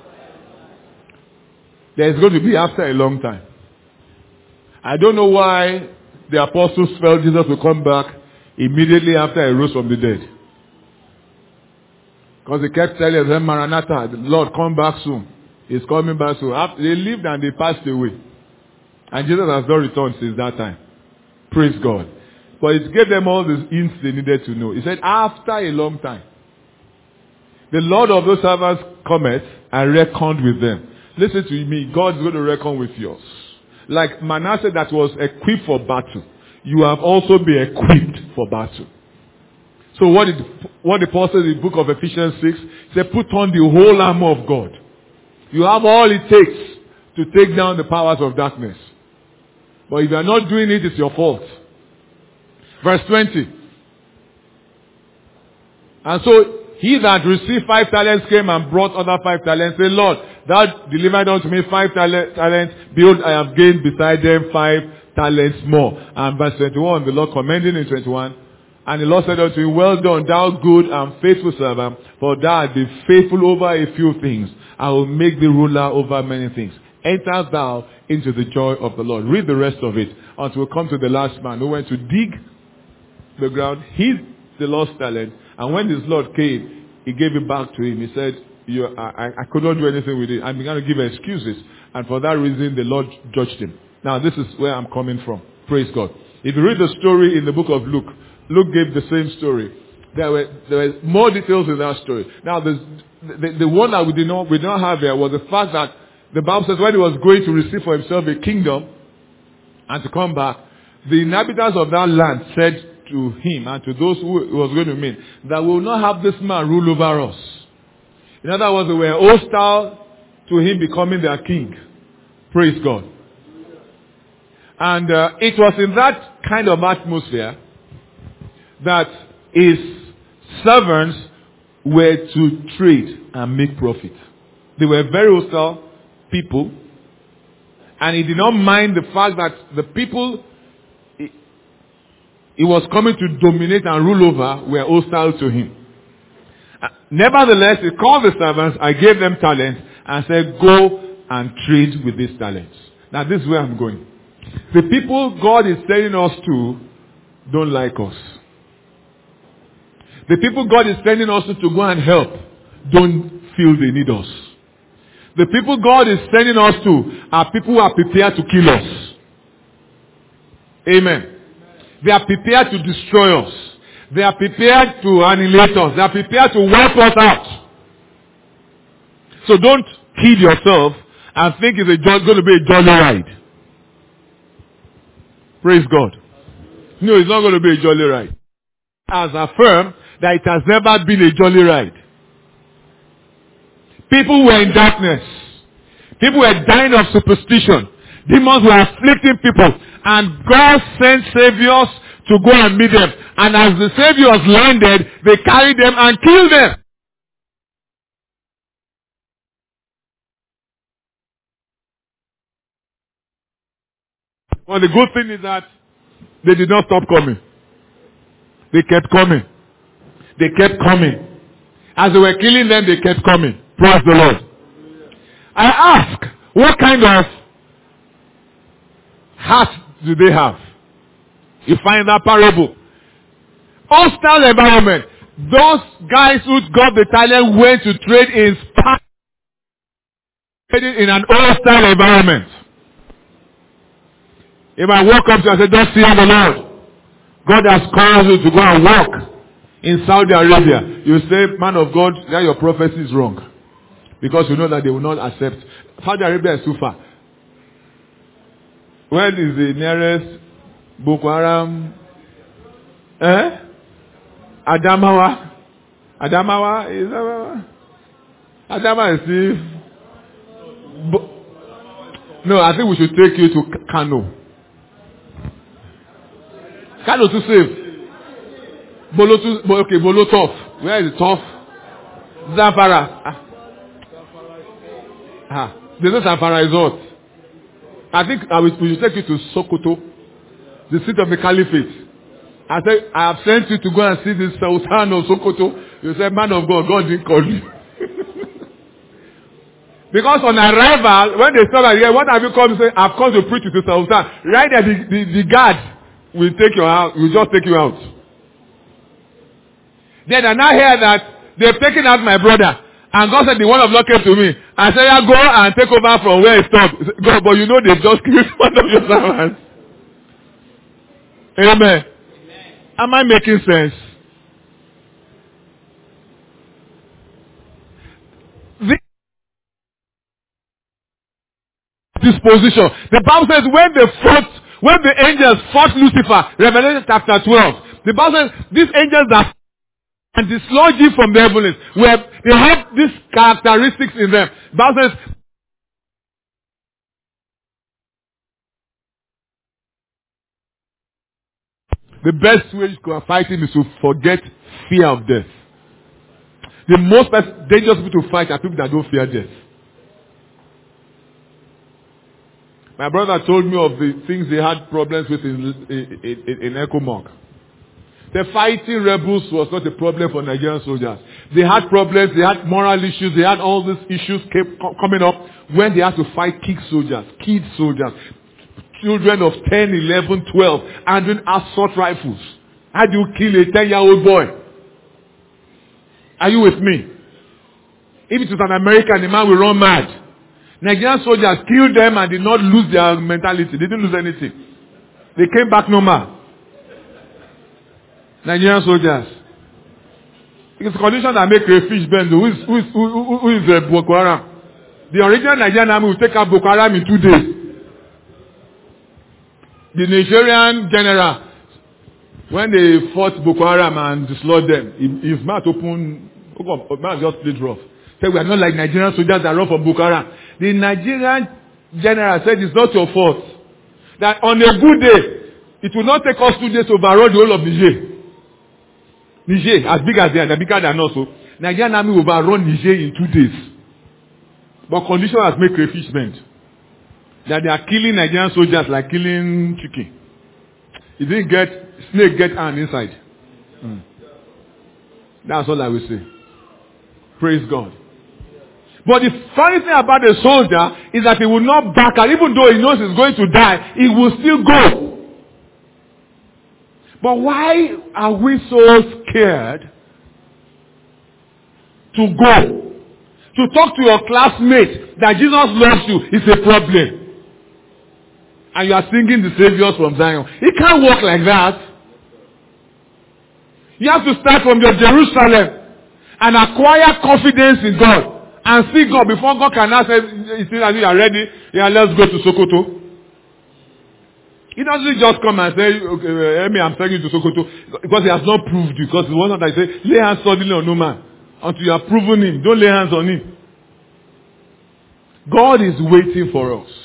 There is going to be after a long time. I don't know why the apostles felt Jesus would come back immediately after he rose from the dead. Because they kept telling them, Maranatha, the Lord, come back soon. He's coming back soon. After they lived and they passed away. And Jesus has not returned since that time. Praise God. But it gave them all the hints they needed to know. He said, after a long time, the Lord of those servants cometh and reckoned with them. Listen to me, God's going to reckon with yours. Like Manasseh that was equipped for battle, you have also been equipped for battle. So what did what the Paul says in the book of Ephesians six? He said, put on the whole armor of God. You have all it takes to take down the powers of darkness. But if you are not doing it, it's your fault. Verse twenty. And so he that received five talents came and brought other five talents. Say, Lord, thou delivered unto me five talents. Behold, I have gained beside them five talents more. And verse twenty-one, the Lord commending in twenty-one. And the Lord said unto him, well done, thou good and faithful servant, for thou art been faithful over a few things. I will make thee ruler over many things. Enter thou into the joy of the Lord. Read the rest of it until we come to the last man who went to dig the ground, hid the lost talent, and when his Lord came, he gave it back to him. He said, you, I, I could not do anything with it. I began to give excuses, and for that reason the Lord judged him. Now this is where I'm coming from. Praise God. If you read the story in the book of Luke, Luke gave the same story. There were there were more details in that story. Now the, the, the one that we did not we did not have there was the fact that the Bible says when he was going to receive for himself a kingdom and to come back, the inhabitants of that land said to him and to those who he was going to meet that we will not have this man rule over us. In other words, they were hostile to him becoming their king. Praise God. And uh, it was in that kind of atmosphere that his servants were to trade and make profit. They were very hostile people, and he did not mind the fact that the people he, he was coming to dominate and rule over were hostile to him. Uh, nevertheless, he called the servants, I gave them talents, and said, go and trade with these talents. Now this is where I'm going. The people God is sending us to don't like us. The people God is sending us to go and help don't feel they need us. The people God is sending us to are people who are prepared to kill us. Amen. They are prepared to destroy us. They are prepared to annihilate us. They are prepared to wipe us out. So don't kid yourself and think it's a jo- going to be a jolly ride. Praise God. No, it's not going to be a jolly ride. As affirmed that it has never been a jolly ride. People were in darkness. People were dying of superstition. Demons were afflicting people. And God sent saviors to go and meet them. And as the saviors landed, they carried them and killed them. Well, the good thing is that they did not stop coming. They kept coming. They kept coming. As they were killing them, they kept coming. Praise the Lord. I ask, what kind of heart do they have? You find that parable. Hostile environment. Those guys who got the talent went to trade in in an hostile environment. If I walk up to you and say, don't fear the Lord. God has called you to go and walk in Saudi Arabia. You say, man of God, that your prophecy is wrong. Because you know that they will not accept. Saudi Arabia is too far. Where is the nearest Boko Haram? Eh? Adamawa? Adamawa is Adamawa? Adamawa is the... Bo- no, I think we should take you to Kano. Kano to save. Bolo to... Okay, Bolo tough. Where is it tough? Zamfara. Ah. Ah. There's no Zamfara resort. I think I will, we should take you to Sokoto, the seat of the Caliphate. I said, I have sent you to go and see this Sultan of Sokoto. You said, man of God, God didn't call you. Because on arrival, when they saw that, yeah, what have you come to say? I've come to preach to the Sultan. Right there, the, the, the guard will take you out, will just take you out. Then I now hear that they've taken out my brother. And God said, the one of Lord came to me. I said, yeah, go and take over from where it stopped. God, but you know they've just killed one of your servants. Amen. Am I making sense? This disposition. The Bible says when they fought, when the angels fought Lucifer, Revelation chapter twelve, the Bible says these angels that and dislodged him from the heavens, where they have these characteristics in them. The Bible says the best way you can fight him is to forget fear of death. The most dangerous people to fight are people that don't fear death. My brother told me of the things they had problems with in, in, in, in Echo-Monk. The fighting rebels was not a problem for Nigerian soldiers. They had problems, they had moral issues, they had all these issues kept coming up when they had to fight kid soldiers, kid soldiers, children of ten, eleven, twelve, handling assault rifles. How do you kill a ten-year-old boy? Are you with me? If it was an American, the man will run mad. Nigerian soldiers killed them and did not lose their mentality. They didn't lose anything. They came back normal. Nigerian soldiers. It's a condition that make a fish bend. Who is, who is, who, who, who is uh, Boko Haram? The original Nigerian army will take out Boko Haram in two days. The Nigerian general, when they fought Boko Haram and dislodged them, his mouth opened, mouth just played rough. Said, we are not like Nigerian soldiers that run from Boko Haram. The Nigerian general said, it's not your fault. That on a good day, it will not take us two days to overrun the whole of Niger. Niger, as big as they are, they're bigger than us. So Nigerian army will overrun Niger in two days. But condition has made crayfish bend. That they are killing Nigerian soldiers like killing chicken. It didn't get, snake get hand inside. Mm. That's all I will say. Praise God. But the funny thing about the soldier is that he will not back out. Even though he knows he's going to die, he will still go. But why are we so scared to go? To talk to your classmate that Jesus loves you is a problem. And you are singing the Saviors from Zion. It can't work like that. You have to start from your Jerusalem and acquire confidence in God. And see God before God can ask you, you are ready, yeah, let's go to Sokoto. He doesn't just come and say, okay, Amy, I'm taking you to Sokoto, because he has not proved you. Because the one that I say, lay hands suddenly on no man. Until you have proven him, don't lay hands on him. God is waiting for us.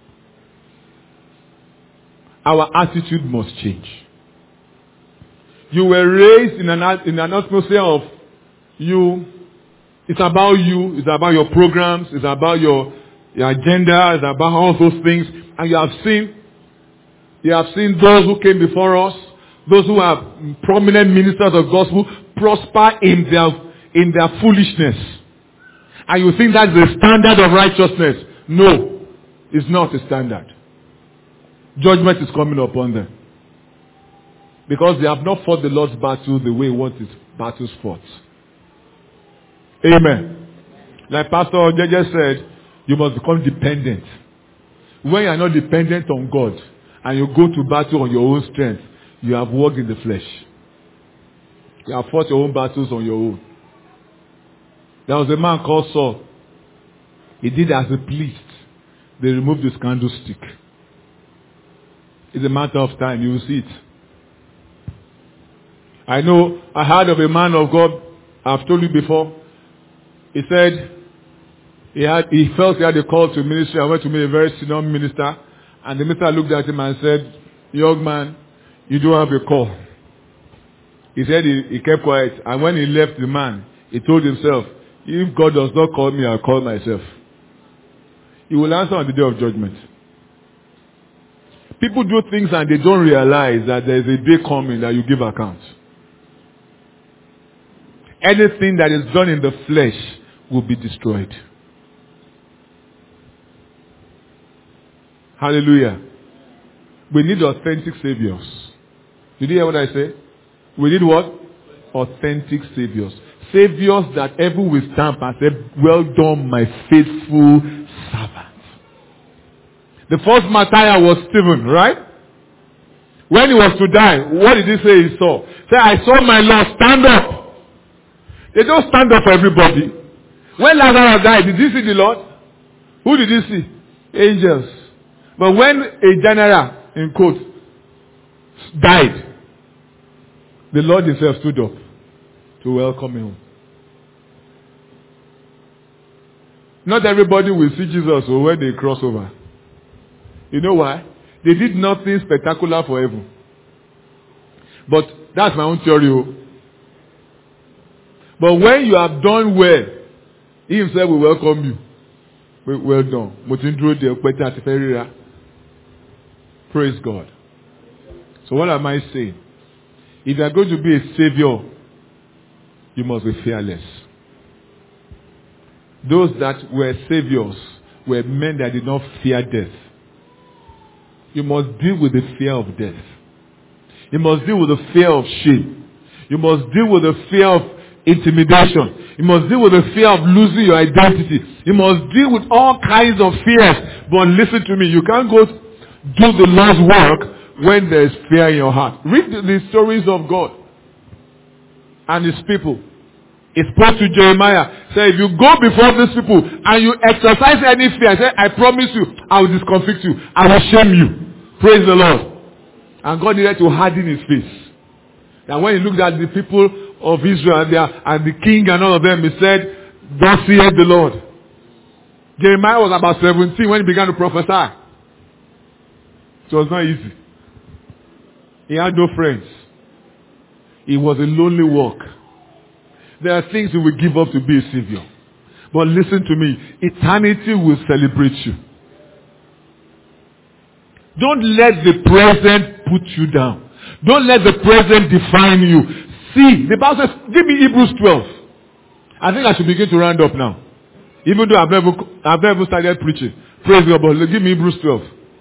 Our attitude must change. You were raised in an, in an atmosphere of you. It's about you. It's about your programs. It's about your, your agenda. It's about all those things. And you have seen, you have seen those who came before us, those who are prominent ministers of gospel, prosper in their, in their foolishness. And you think that's the standard of righteousness. No, it's not a standard. Judgment is coming upon them. Because they have not fought the Lord's battle the way he wants his battles fought. Amen. Like Pastor J J said, you must become dependent. When you are not dependent on God and you go to battle on your own strength, you have walked in the flesh. You have fought your own battles on your own. There was a man called Saul. He did as he pleased. They removed his candlestick. It's a matter of time. You will see it. I know, I heard of a man of God. I've told you before. He said he had, he felt he had a call to ministry. I went to meet a very senior minister. And the minister looked at him and said, young man, you don't have a call. He said he, he kept quiet. And when he left the man, he told himself, if God does not call me, I'll call myself. He will answer on the day of judgment. People do things and they don't realize that there is a day coming that you give account. Anything that is done in the flesh will be destroyed. Hallelujah. We need authentic saviors. Did you hear what I say? We need what? Authentic saviors. saviors that heaven will stamp and say, well done, my faithful servant. The first martyr was Stephen, right? When he was to die, what did he say he saw? He said, I saw my Lord stand up. They don't stand up for everybody. When Lazarus died, did you see the Lord? Who did you see? Angels. But when a general, in quotes, died, the Lord himself stood up to welcome him. Not everybody will see Jesus when they cross over. You know why? They did nothing spectacular for heaven. But that's my own theory. But when you have done well, he himself will welcome you. Well, well done. Praise God. So what am I saying? If you are going to be a savior, you must be fearless. Those that were saviors were men that did not fear death. You must deal with the fear of death. You must deal with the fear of shame. You must deal with the fear of intimidation. You must deal with the fear of losing your identity. You must deal with all kinds of fears. But listen to me, you can't go do the Lord's work when there is fear in your heart. Read the, the stories of God and his people. He spoke to Jeremiah. Say, if you go before these people and you exercise any fear, say, I promise you, I will discomfort you. I will shame you. Praise the Lord. And God needed to harden his face. And when he looked at the people of Israel and, their, and the king and all of them, he said, thus saith the Lord. Jeremiah was about seventeen when he began to prophesy. It was not easy. He had no friends. It was a lonely walk. There are things you will give up to be a savior. But listen to me. Eternity will celebrate you. Don't let the present put you down. Don't let the present define you. See, the Bible says, give me Hebrews twelve. I think I should begin to round up now. Even though I've never, I've never started preaching. Praise God, but give me Hebrews twelve.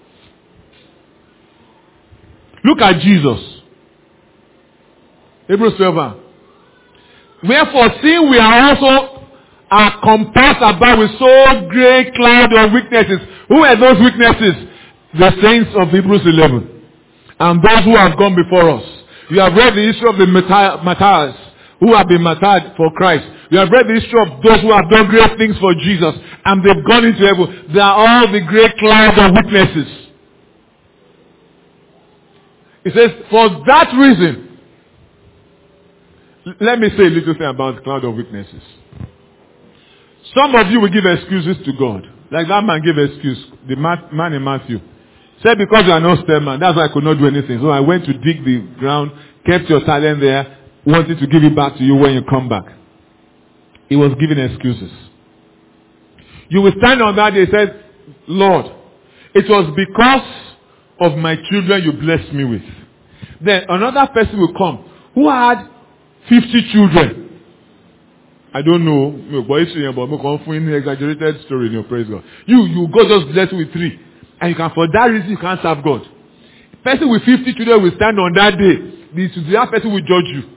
Look at Jesus. Hebrews twelve. Wherefore, seeing we are also are compassed about with so great cloud of witnesses. Who are those witnesses? The saints of Hebrews eleven. And those who have gone before us. You have read the history of the martyrs who have been martyred for Christ. You have read the history of those who have done great things for Jesus. And they've gone into heaven. They are all the great cloud of witnesses. It says, for that reason, let me say a little thing about the cloud of witnesses. Some of you will give excuses to God. Like that man gave excuse, the man in Matthew. Said, because you are not stairman, that's why I could not do anything. So I went to dig the ground, kept your talent there, wanted to give it back to you when you come back. He was giving excuses. You will stand on that day and say, Lord, it was because of my children you blessed me with. Then another person will come who had fifty children. I don't know, but it's an exaggerated story in your praise God. You, you God just blessed with three. And you can, for that reason, you can't serve God. A person with fifty children will stand on that day. The, the person will judge you.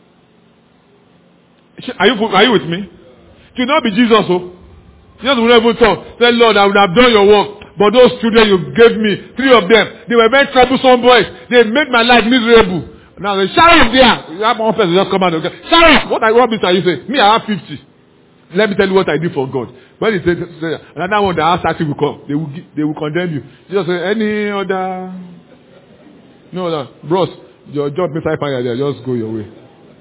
Are you, are you with me? It will not be Jesus, oh. Jesus will never talk. Say, Lord, I would have done your work. But those children you gave me, three of them, they were very troublesome boys. They made my life miserable. Now they shout up there. You have one person just come out and go, shout up! What, what are you saying? Me, I have fifty. Let me tell you what I did for God. When he said, another one that has thirty will come, they will, they will condemn you. Jesus said, any other? No, no. Bros, your job inside fire there, just go your way.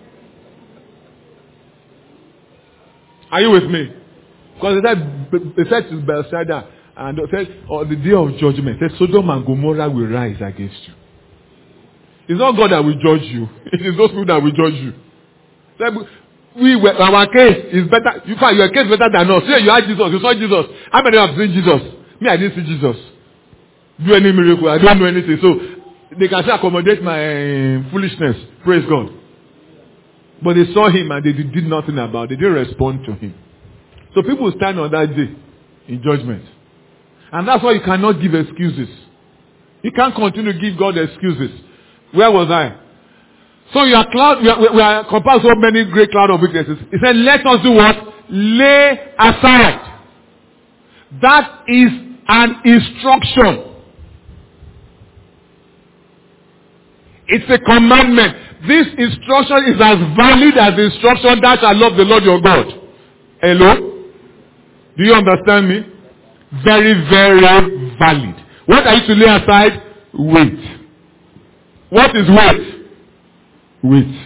Are you with me? Because they said, they said to Belshazzar, and they said, on the day of judgment, they said, Sodom and Gomorrah will rise against you. It's not God that will judge you. It is those people that will judge you. We were, our case is better. You find your case better than us. Yeah, you had Jesus. You saw Jesus. How many have seen Jesus? Me, I didn't see Jesus. Do any miracle. I don't know anything. So they can say accommodate my uh, foolishness. Praise God. But they saw him and they did, did nothing about it. They didn't respond to him. So people stand on that day in judgment. And that's why you cannot give excuses. You can't continue to give God excuses. Where was I? So you are cloud, we are, we are compiled so many great cloud of witnesses. He said, let us do what? Lay aside. That is an instruction. It's a commandment. This instruction is as valid as the instruction that shall love the Lord your God. Hello? Do you understand me? Very, very valid. What are you to lay aside? Wait. What is wait? Wait.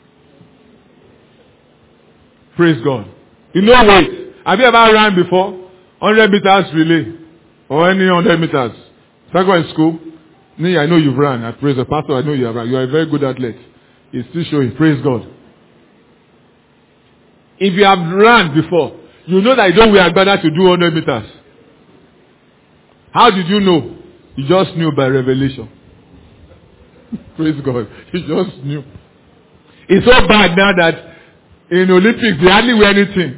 Praise God. You know wait. Have you ever ran before? one hundred meters relay. Or any one hundred meters. Second in school. Me, I know you've run. I praise the pastor. I know you have run. You are a very good athlete. It's still showing. Praise God. If you have run before, you know that you don't wear agbada to do one hundred meters. How did you know? You just knew by revelation. Praise God. You just knew. It's so bad now that in Olympics they hardly wear anything.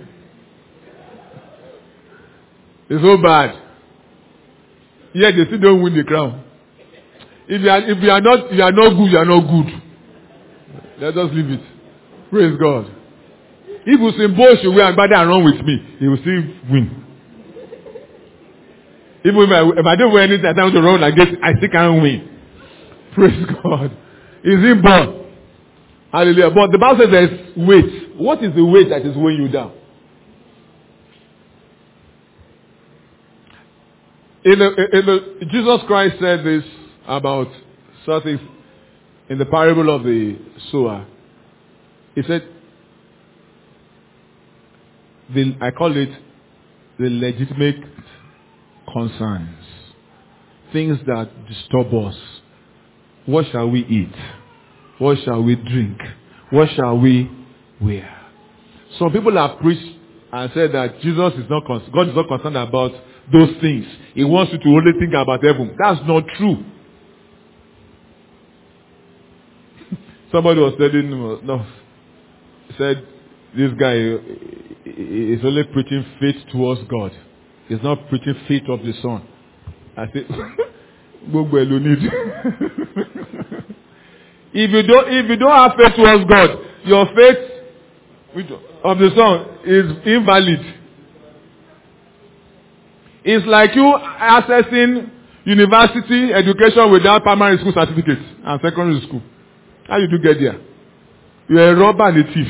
It's so bad. Yet they still don't win the crown. If you are, if you are not, you are not good, you are not good. Let us leave it. Praise God. If Usain Bolt should wear agbada and run with me, he will still win. Even if I, if I don't wear anything, I don't to run like this, I still can't win. Praise God. Is he born? Hallelujah. But the Bible says there is weight. What is the weight that is weighing you down? In the, in the, Jesus Christ said this about something in the parable of the sower. He said, the, I call it the legitimate concerns. Things that disturb us. What shall we eat? What shall we drink? What shall we wear? Some people have preached and said that Jesus is not con- God is not concerned about those things. He wants you to only think about heaven. That's not true. Somebody was telling me, no, he said this guy is only preaching faith towards God. He's not preaching faith of the Son. I said, if you don't, if you don't have faith towards God, your faith of the Son is invalid. It's like you accessing university education without primary school certificate and secondary school. How did you get there? You're a robber and a thief.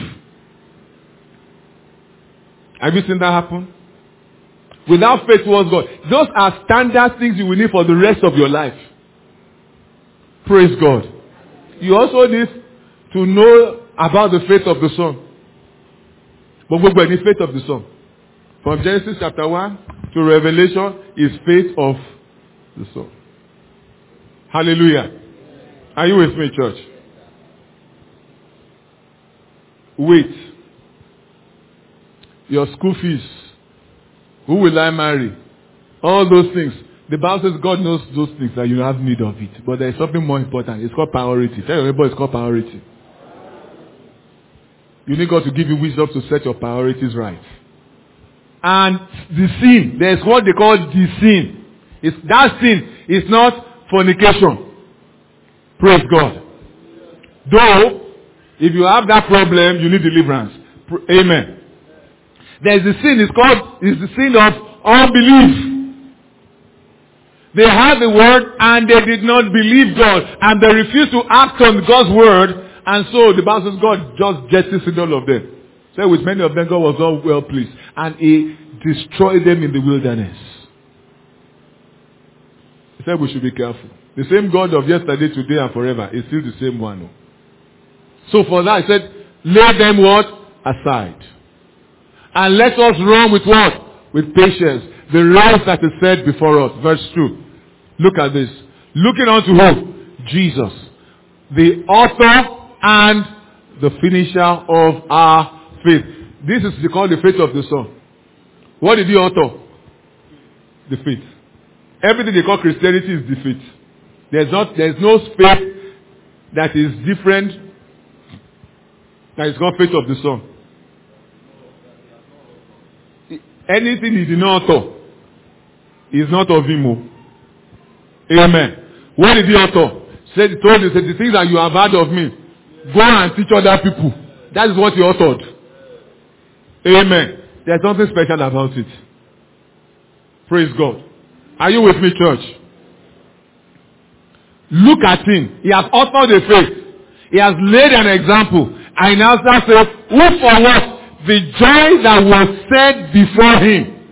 Have you seen that happen? Without faith towards God. Those are standard things you will need for the rest of your life. Praise God. You also need to know about the faith of the Son. But what is the faith of the Son? From Genesis chapter one to Revelation is faith of the Son. Hallelujah. Are you with me, church? Wait. Your school fees. Who will I marry? All those things. The Bible says God knows those things that you have need of it. But there is something more important. It's called priority. Tell your neighbor it's called priority. You need God to give you wisdom to set your priorities right. And the sin, there's what they call the sin. It's, that sin is not fornication. Praise God. Though, if you have that problem, you need deliverance. Amen. There's the sin, it's called, it's the sin of unbelief. They had the word and they did not believe God. And they refused to act on God's word. And so the Bible says God just jettisoned all of them. So with many of them God was not well pleased. And he destroyed them in the wilderness. He said we should be careful. The same God of yesterday, today and forever is still the same one. So for that he said, lay them what? Aside. And let us run with what? With patience. The race that is set before us. Verse two. Look at this. Looking unto who? Jesus. The author and the finisher of our faith. This is called the faith of the Son. What did the author? The faith. Everything they call Christianity is the faith. There's not, there's no faith that is different. That is called faith of the Son. Anything he did not author is not of him. Amen. What did the author? Said, he told you, said, the things that you have heard of me, Go and teach other people. That is what he authored. Amen. There's something special about it. Praise God. Are you with me, church? Look at him. He has authored a faith. He has laid an example. And now says, who for what? The joy that was set before him.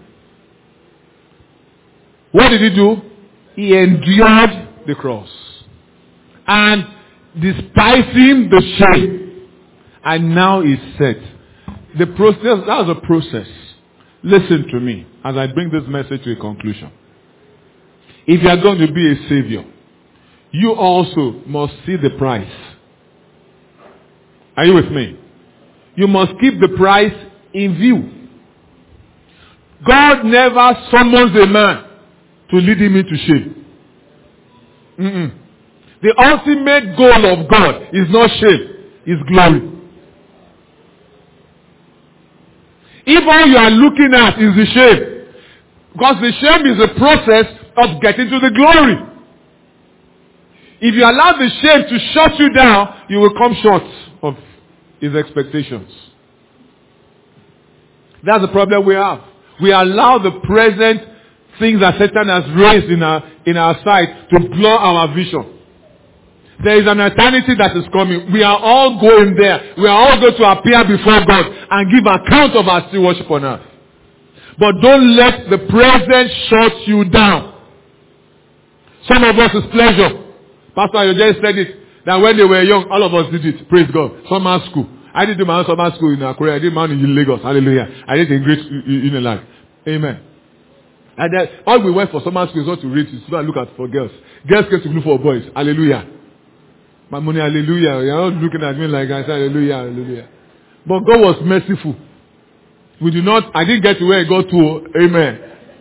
What did he do? He endured the cross. And despising the shame. And now he's set. The process, that was a process. Listen to me as I bring this message to a conclusion. If you are going to be a savior, you also must see the price. Are you with me? You must keep the price in view. God never summons a man to lead him into shame. Mm-mm. The ultimate goal of God is not shame, it's glory. If all you are looking at is the shame, because the shame is a process of getting to the glory. If you allow the shame to shut you down, you will come short of his expectations. That's the problem we have. We allow the present things that Satan has raised in our, in our sight to blur our vision. There is an eternity that is coming. We are all going there. We are all going to appear before God and give account of our stewardship on earth. But don't let the present shut you down. Some of us is pleasure. Pastor Ayoje said it, that when they were young, all of us did it. Praise God. Summer school. I did my own summer school in Akure. I did mine in Lagos. Hallelujah. I did in great Unilag. Amen. And then all we went for summer school is not to read, is to look at for girls. Girls came to look for boys. Hallelujah. My money, hallelujah. You're not looking at me like I said, hallelujah, hallelujah. But God was merciful. We did not, I didn't get to where I got to. Amen.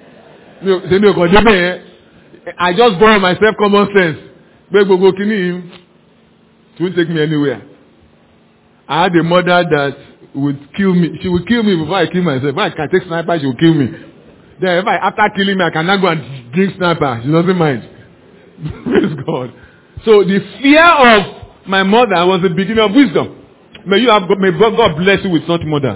I just borrow myself common sense. It won't take me anywhere. I had a mother that would kill me. She would kill me before I kill myself. If I can take sniper, she will kill me. Then if I, after killing me, I cannot go and drink sniper. She doesn't mind. Praise God. So the fear of my mother was the beginning of wisdom. May you have, may God bless you with such mothers.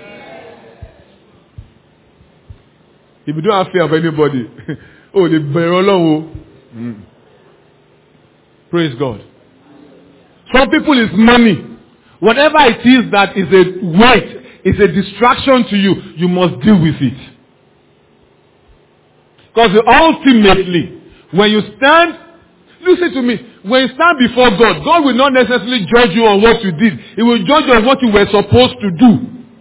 If you don't have fear of anybody, oh, the Berolo. Mm. Praise God. Some people is money. Whatever it is that is a weight, is a distraction to you, you must deal with it. Because ultimately, when you stand, listen to me, when you stand before God, God will not necessarily judge you on what you did. He will judge you on what you were supposed to do.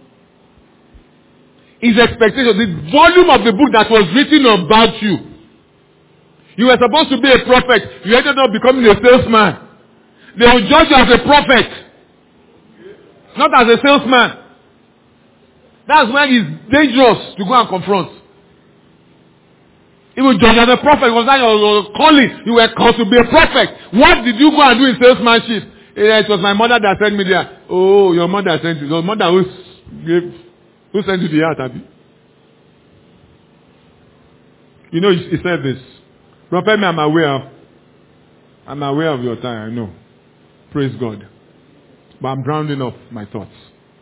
His expectation, the volume of the book that was written about you. You were supposed to be a prophet. You ended up becoming a salesman. They will judge you as a prophet. Not as a salesman. That's when it's dangerous to go and confront. He will judge as a prophet because that was calling. You were called to be a prophet. What did you go and do in salesmanship? It was my mother that sent me there. Oh, your mother sent you. Your mother who gave, who sent you the heart, Abby? You know, he, he said this. Prophet, me, I'm aware of, I'm aware of your time, I know. Praise God. But I'm rounding off my thoughts.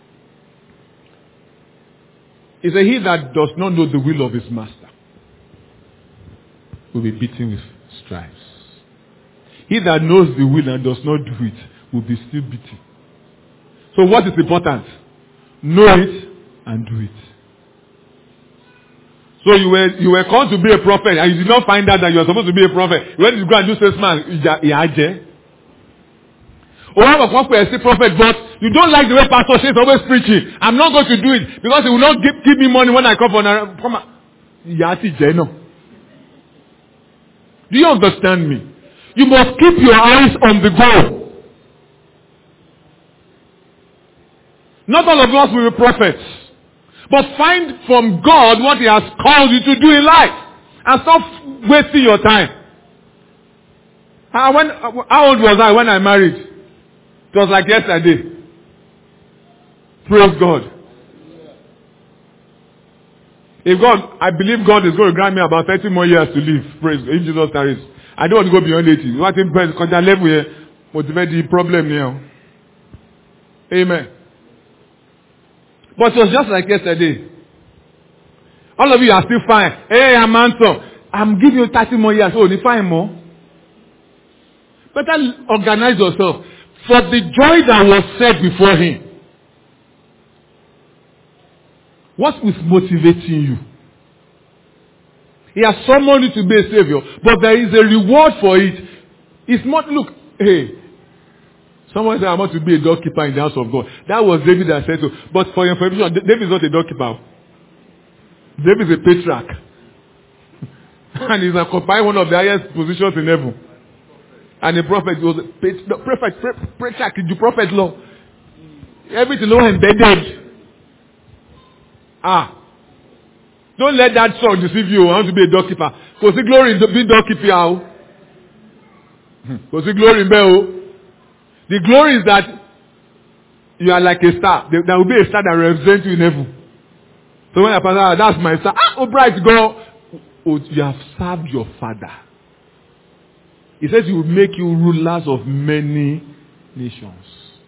He said, he that does not know the will of his master will be beaten with stripes. He that knows the will and does not do it will be still beaten. So what is important? Know it and do it. So you were you were called to be a prophet and you did not find out that you were supposed to be a prophet. When did you go and do salesman? Or have a prophet, but you don't like the way Pastor Shea is always preaching. I'm not going to do it because he will not give, give me money when I come for come. Do you understand me? You must keep your eyes on the goal. Not all of us will be prophets. But find from God what he has called you to do in life. And stop wasting your time. How, when, how old was I when I married? It was like yesterday. Praise God. If God, I believe God is going to grant me about thirty more years to live. Praise God. If Jesus tarries. I don't want to go beyond eighty. What in present? Because I live with motivate the problem here. Amen. But it was just like yesterday. All of you are still fine. Hey, I'm handsome. I'm giving you thirty more years. Oh, you fine more? Better organize yourself. For the joy that was set before him. What is motivating you? He has summoned you to be a savior. But there is a reward for it. It's not, look, hey. Someone said, I want to be a doorkeeper in the house of God. That was David that said so. But for your information, David is not a doorkeeper. David is a patriarch. And he's occupying one of the highest positions in heaven. And the prophet was a pat- no, prophet, patriarch, the prophet law. Everything law embedded. Ah. Don't let that song deceive you. I want to be a doorkeeper. Because the glory in being doorkeeper. Because the glory in Bell. The glory is that you are like a star. There, there will be a star that represents you in heaven. So when I pass out, that's my star. Ah, oh bright God. Oh, you have served your father. He says he will make you rulers of many nations.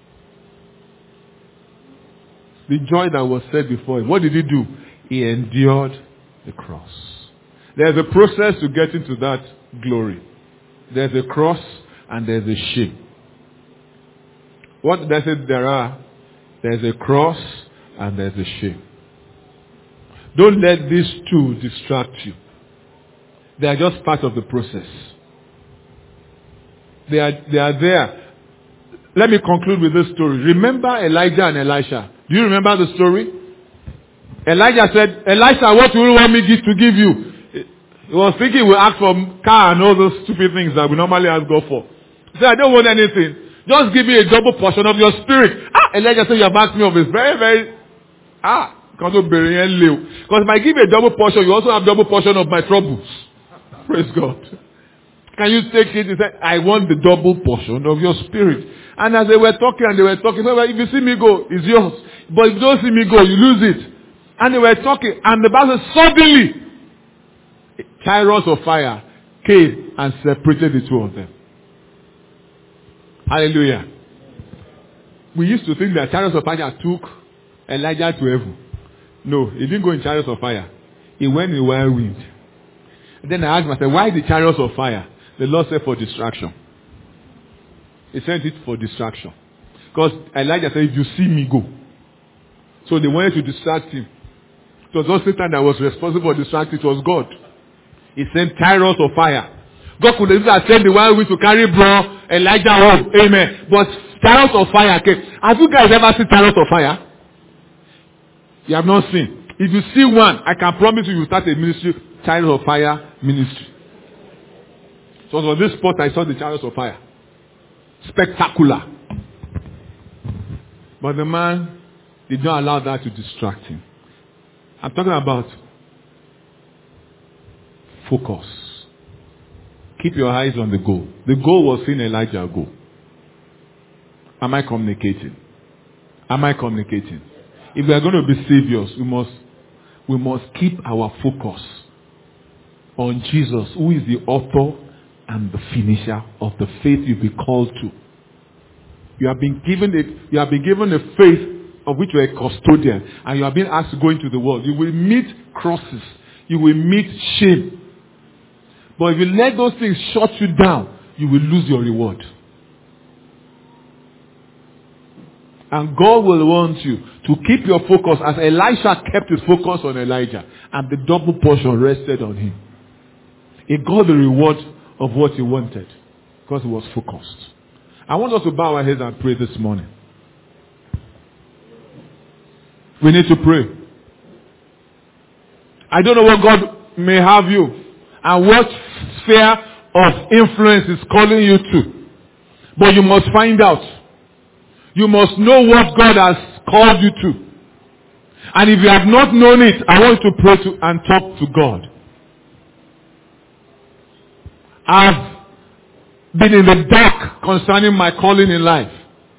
The joy that was set before him. What did he do? He endured the cross. There's a process to get into that glory. There's a cross and there's a shame. What did I say there are? There's a cross and there's a shame. Don't let these two distract you. They are just part of the process. They are, they are there. Let me conclude with this story. Remember Elijah and Elisha. Do you remember the story? Elijah said, Elisha, what do you want me to give you? He was thinking we'll ask for car and all those stupid things that we normally ask God for. He said, I don't want anything. Just give me a double portion of your spirit. Ah, Elijah said, you have asked me of this. Very, very, ah, because if I give you a double portion, you also have double portion of my troubles. Praise God. Can you take it? He said, I want the double portion of your spirit. And as they were talking and they were talking, well, if you see me go, it's yours. But if you don't see me go, you lose it. And they were talking, and the Bible said, suddenly, chariots of fire came and separated the two of them. Hallelujah. We used to think that chariots of fire took Elijah to heaven. No, he didn't go in chariots of fire. He went in whirlwind. And then I asked myself, why the chariots of fire? The Lord said for distraction. He sent it for distraction. Because Elijah said, if you see me, go. So they wanted to distract him. It was not Satan that was responsible for distracting, it was God. He sent chariots of fire. God could have sent the whirlwind to carry bro Elijah home. Amen. But chariots of fire came. Have you guys ever seen chariots of fire? You have not seen. If you see one, I can promise you, you will start a ministry, chariots of fire ministry. So on this spot, I saw the chariots of fire. Spectacular. But the man did not allow that to distract him. I'm talking about focus. Keep your eyes on the goal. The goal was seeing Elijah go. Am I communicating? Am I communicating? If we are going to be saviors, we must, we must keep our focus on Jesus, who is the author and the finisher of the faith you've been called to. You have been given a, you have been given a faith of which you are a custodian, and you have been asked to go into the world. You will meet crosses. You will meet shame. But if you let those things shut you down, you will lose your reward. And God will want you to keep your focus as Elisha kept his focus on Elijah, and the double portion rested on him. He got the reward of what he wanted because he was focused. I want us to bow our heads and pray this morning. We need to pray. I don't know what God may have you and what sphere of influence is calling you to. But you must find out. You must know what God has called you to. And if you have not known it, I want you to pray to and talk to God. I've been in the dark concerning my calling in life.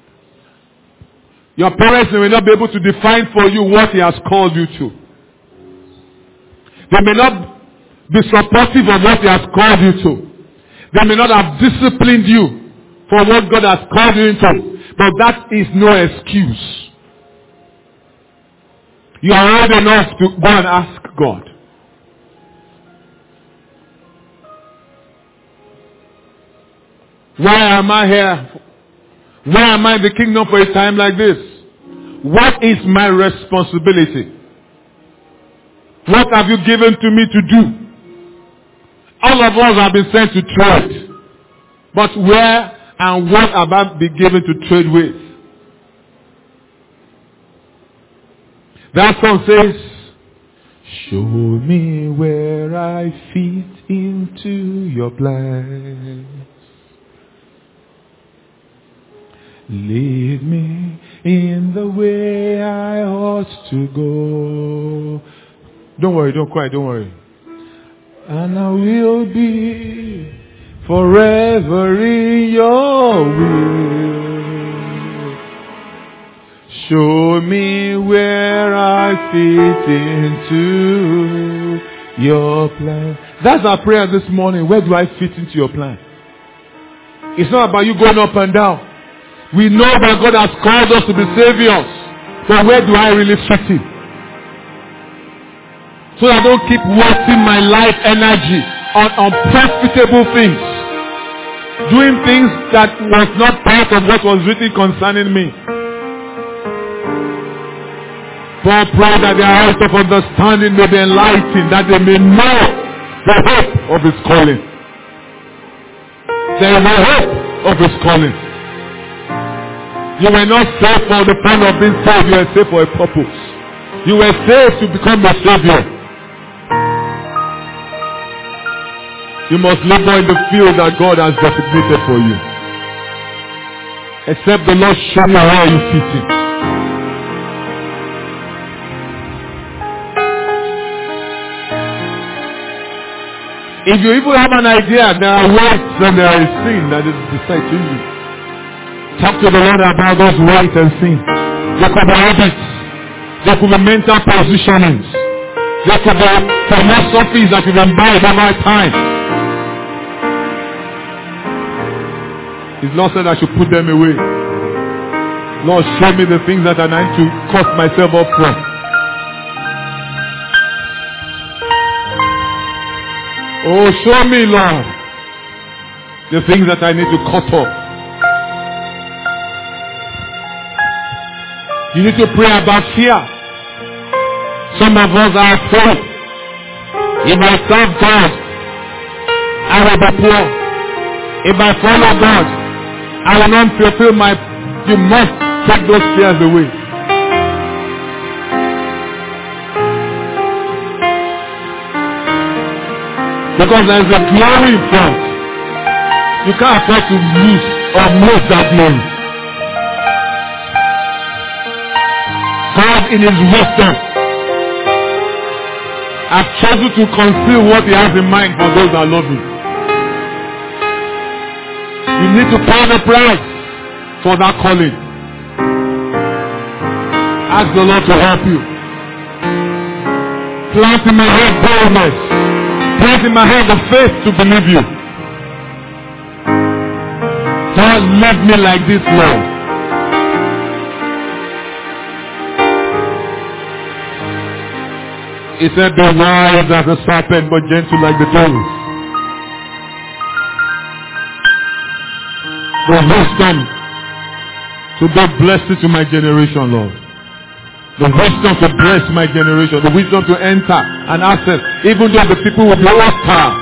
Your parents may not be able to define for you what He has called you to. They may not be supportive of what He has called you to. They may not have disciplined you for what God has called you into. But that is no excuse. You are old enough to go and ask God. Why am I here? Why am I in the kingdom for a time like this? What is my responsibility? What have you given to me to do? All of us have been sent to trade. But where and what have I been given to trade with? That song says, show me where I fit into your plans. Lead me in the way I ought to go. Don't worry, don't cry, don't worry. And I will be forever in your will. Show me where I fit into your plan. That's our prayer this morning. Where do I fit into your plan? It's not about you going up and down. We know that God has called us to be saviors. But where do I really fit in? So that I don't keep wasting my life energy on unprofitable things. Doing things that was not part of what was written concerning me. Paul prayed that their eyes of understanding may be enlightened, that they may know the hope of his calling. There is a hope of his calling. You were not saved for the fun of being saved. You were saved for a purpose. You were saved to become a savior. You must labor in the field that God has designated for you. Except the Lord show you how you fit in. If you even have an idea, there are weights and there is sin that is beside you. Talk to the Lord about those weights and sin. There could be habits. There could be mental positionings. There could be philosophies that you've imbibed over time. His Lord said I should put them away. Lord, show me the things that I need to cut myself off from. Oh, show me, Lord, the things that I need to cut off. You need to pray about fear. Some of us are afraid. If I serve God, I will be poor. If I follow God, I will not fulfill my... You must take those fears away. Because there is a glory in front. You can't afford to lose or miss that glory. God in his wisdom has chosen to conceal what he has in mind for those that love him. You need to pay the price for that calling. Ask the Lord to help you. Plant in my heart boldness. Plant in my heart the faith to believe you. Don't leave me like this, Lord. He said, be wise as a serpent, but gentle like the dove. The wisdom to be blessed to my generation, Lord. The wisdom to bless my generation. The wisdom to enter and access, even though the people will be hostile.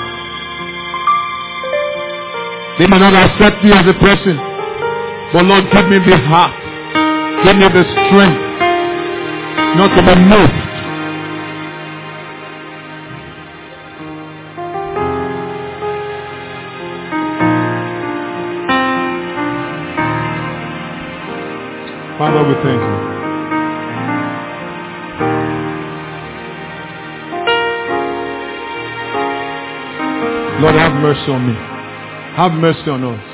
They may not accept me as a person. But Lord, give me the heart. Give me the strength not to be moved. Father, we thank you. Lord, have mercy on me. Have mercy on us.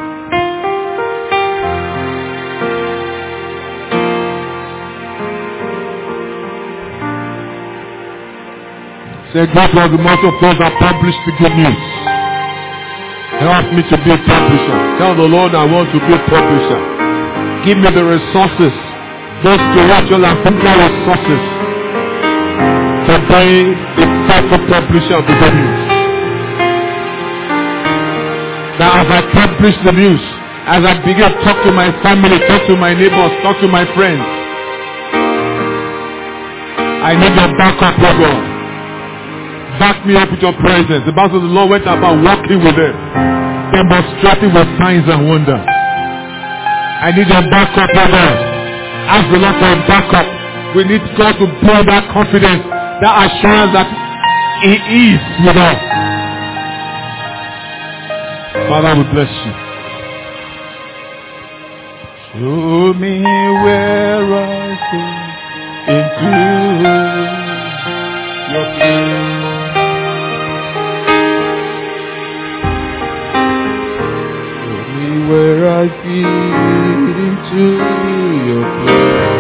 Say, God, Lord, the mouth of those that publish the good news. Help me to be a publisher. Tell the Lord I want to be a publisher. give me the resources, those spiritual and physical resources to bring the perfect publishing of the good news. That as I publish the news, as I begin to talk to my family, talk to my neighbors, talk to my friends, I need your backup, oh God. Back me up with your presence. The Bible says the Lord went about walking with them, demonstrating with signs and wonders. I need your backup, oh God. Ask the Lord for a backup. We need God to build that confidence, that assurance that He is with us. Father, we bless you. Show me where I go into your presence. Show me where I fit into your presence.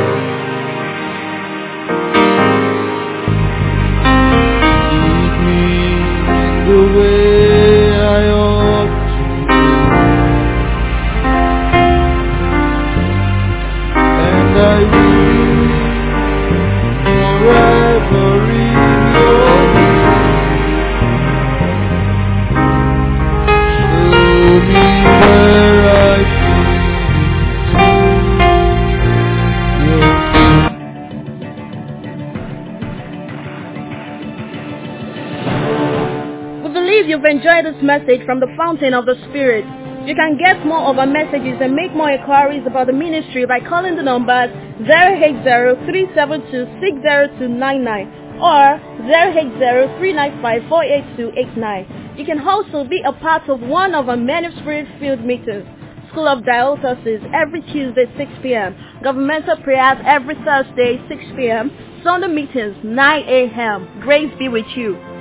Lead me the way I ought to go, and I will forever in your hands. Show me where I fit into your presence. We believe you've enjoyed this message from the Fountain of the Spirit. You can get more of our messages and make more inquiries about the ministry by calling the numbers zero eight zero, three seven two, six zero two nine nine or zero eight zero, three nine five, four eight two eight nine. You can also be a part of one of our many Spirit-filled meetings. School of Diocese every Tuesday six p.m. Governmental prayers every Thursday six p.m. Sunday meetings nine a.m. Grace be with you.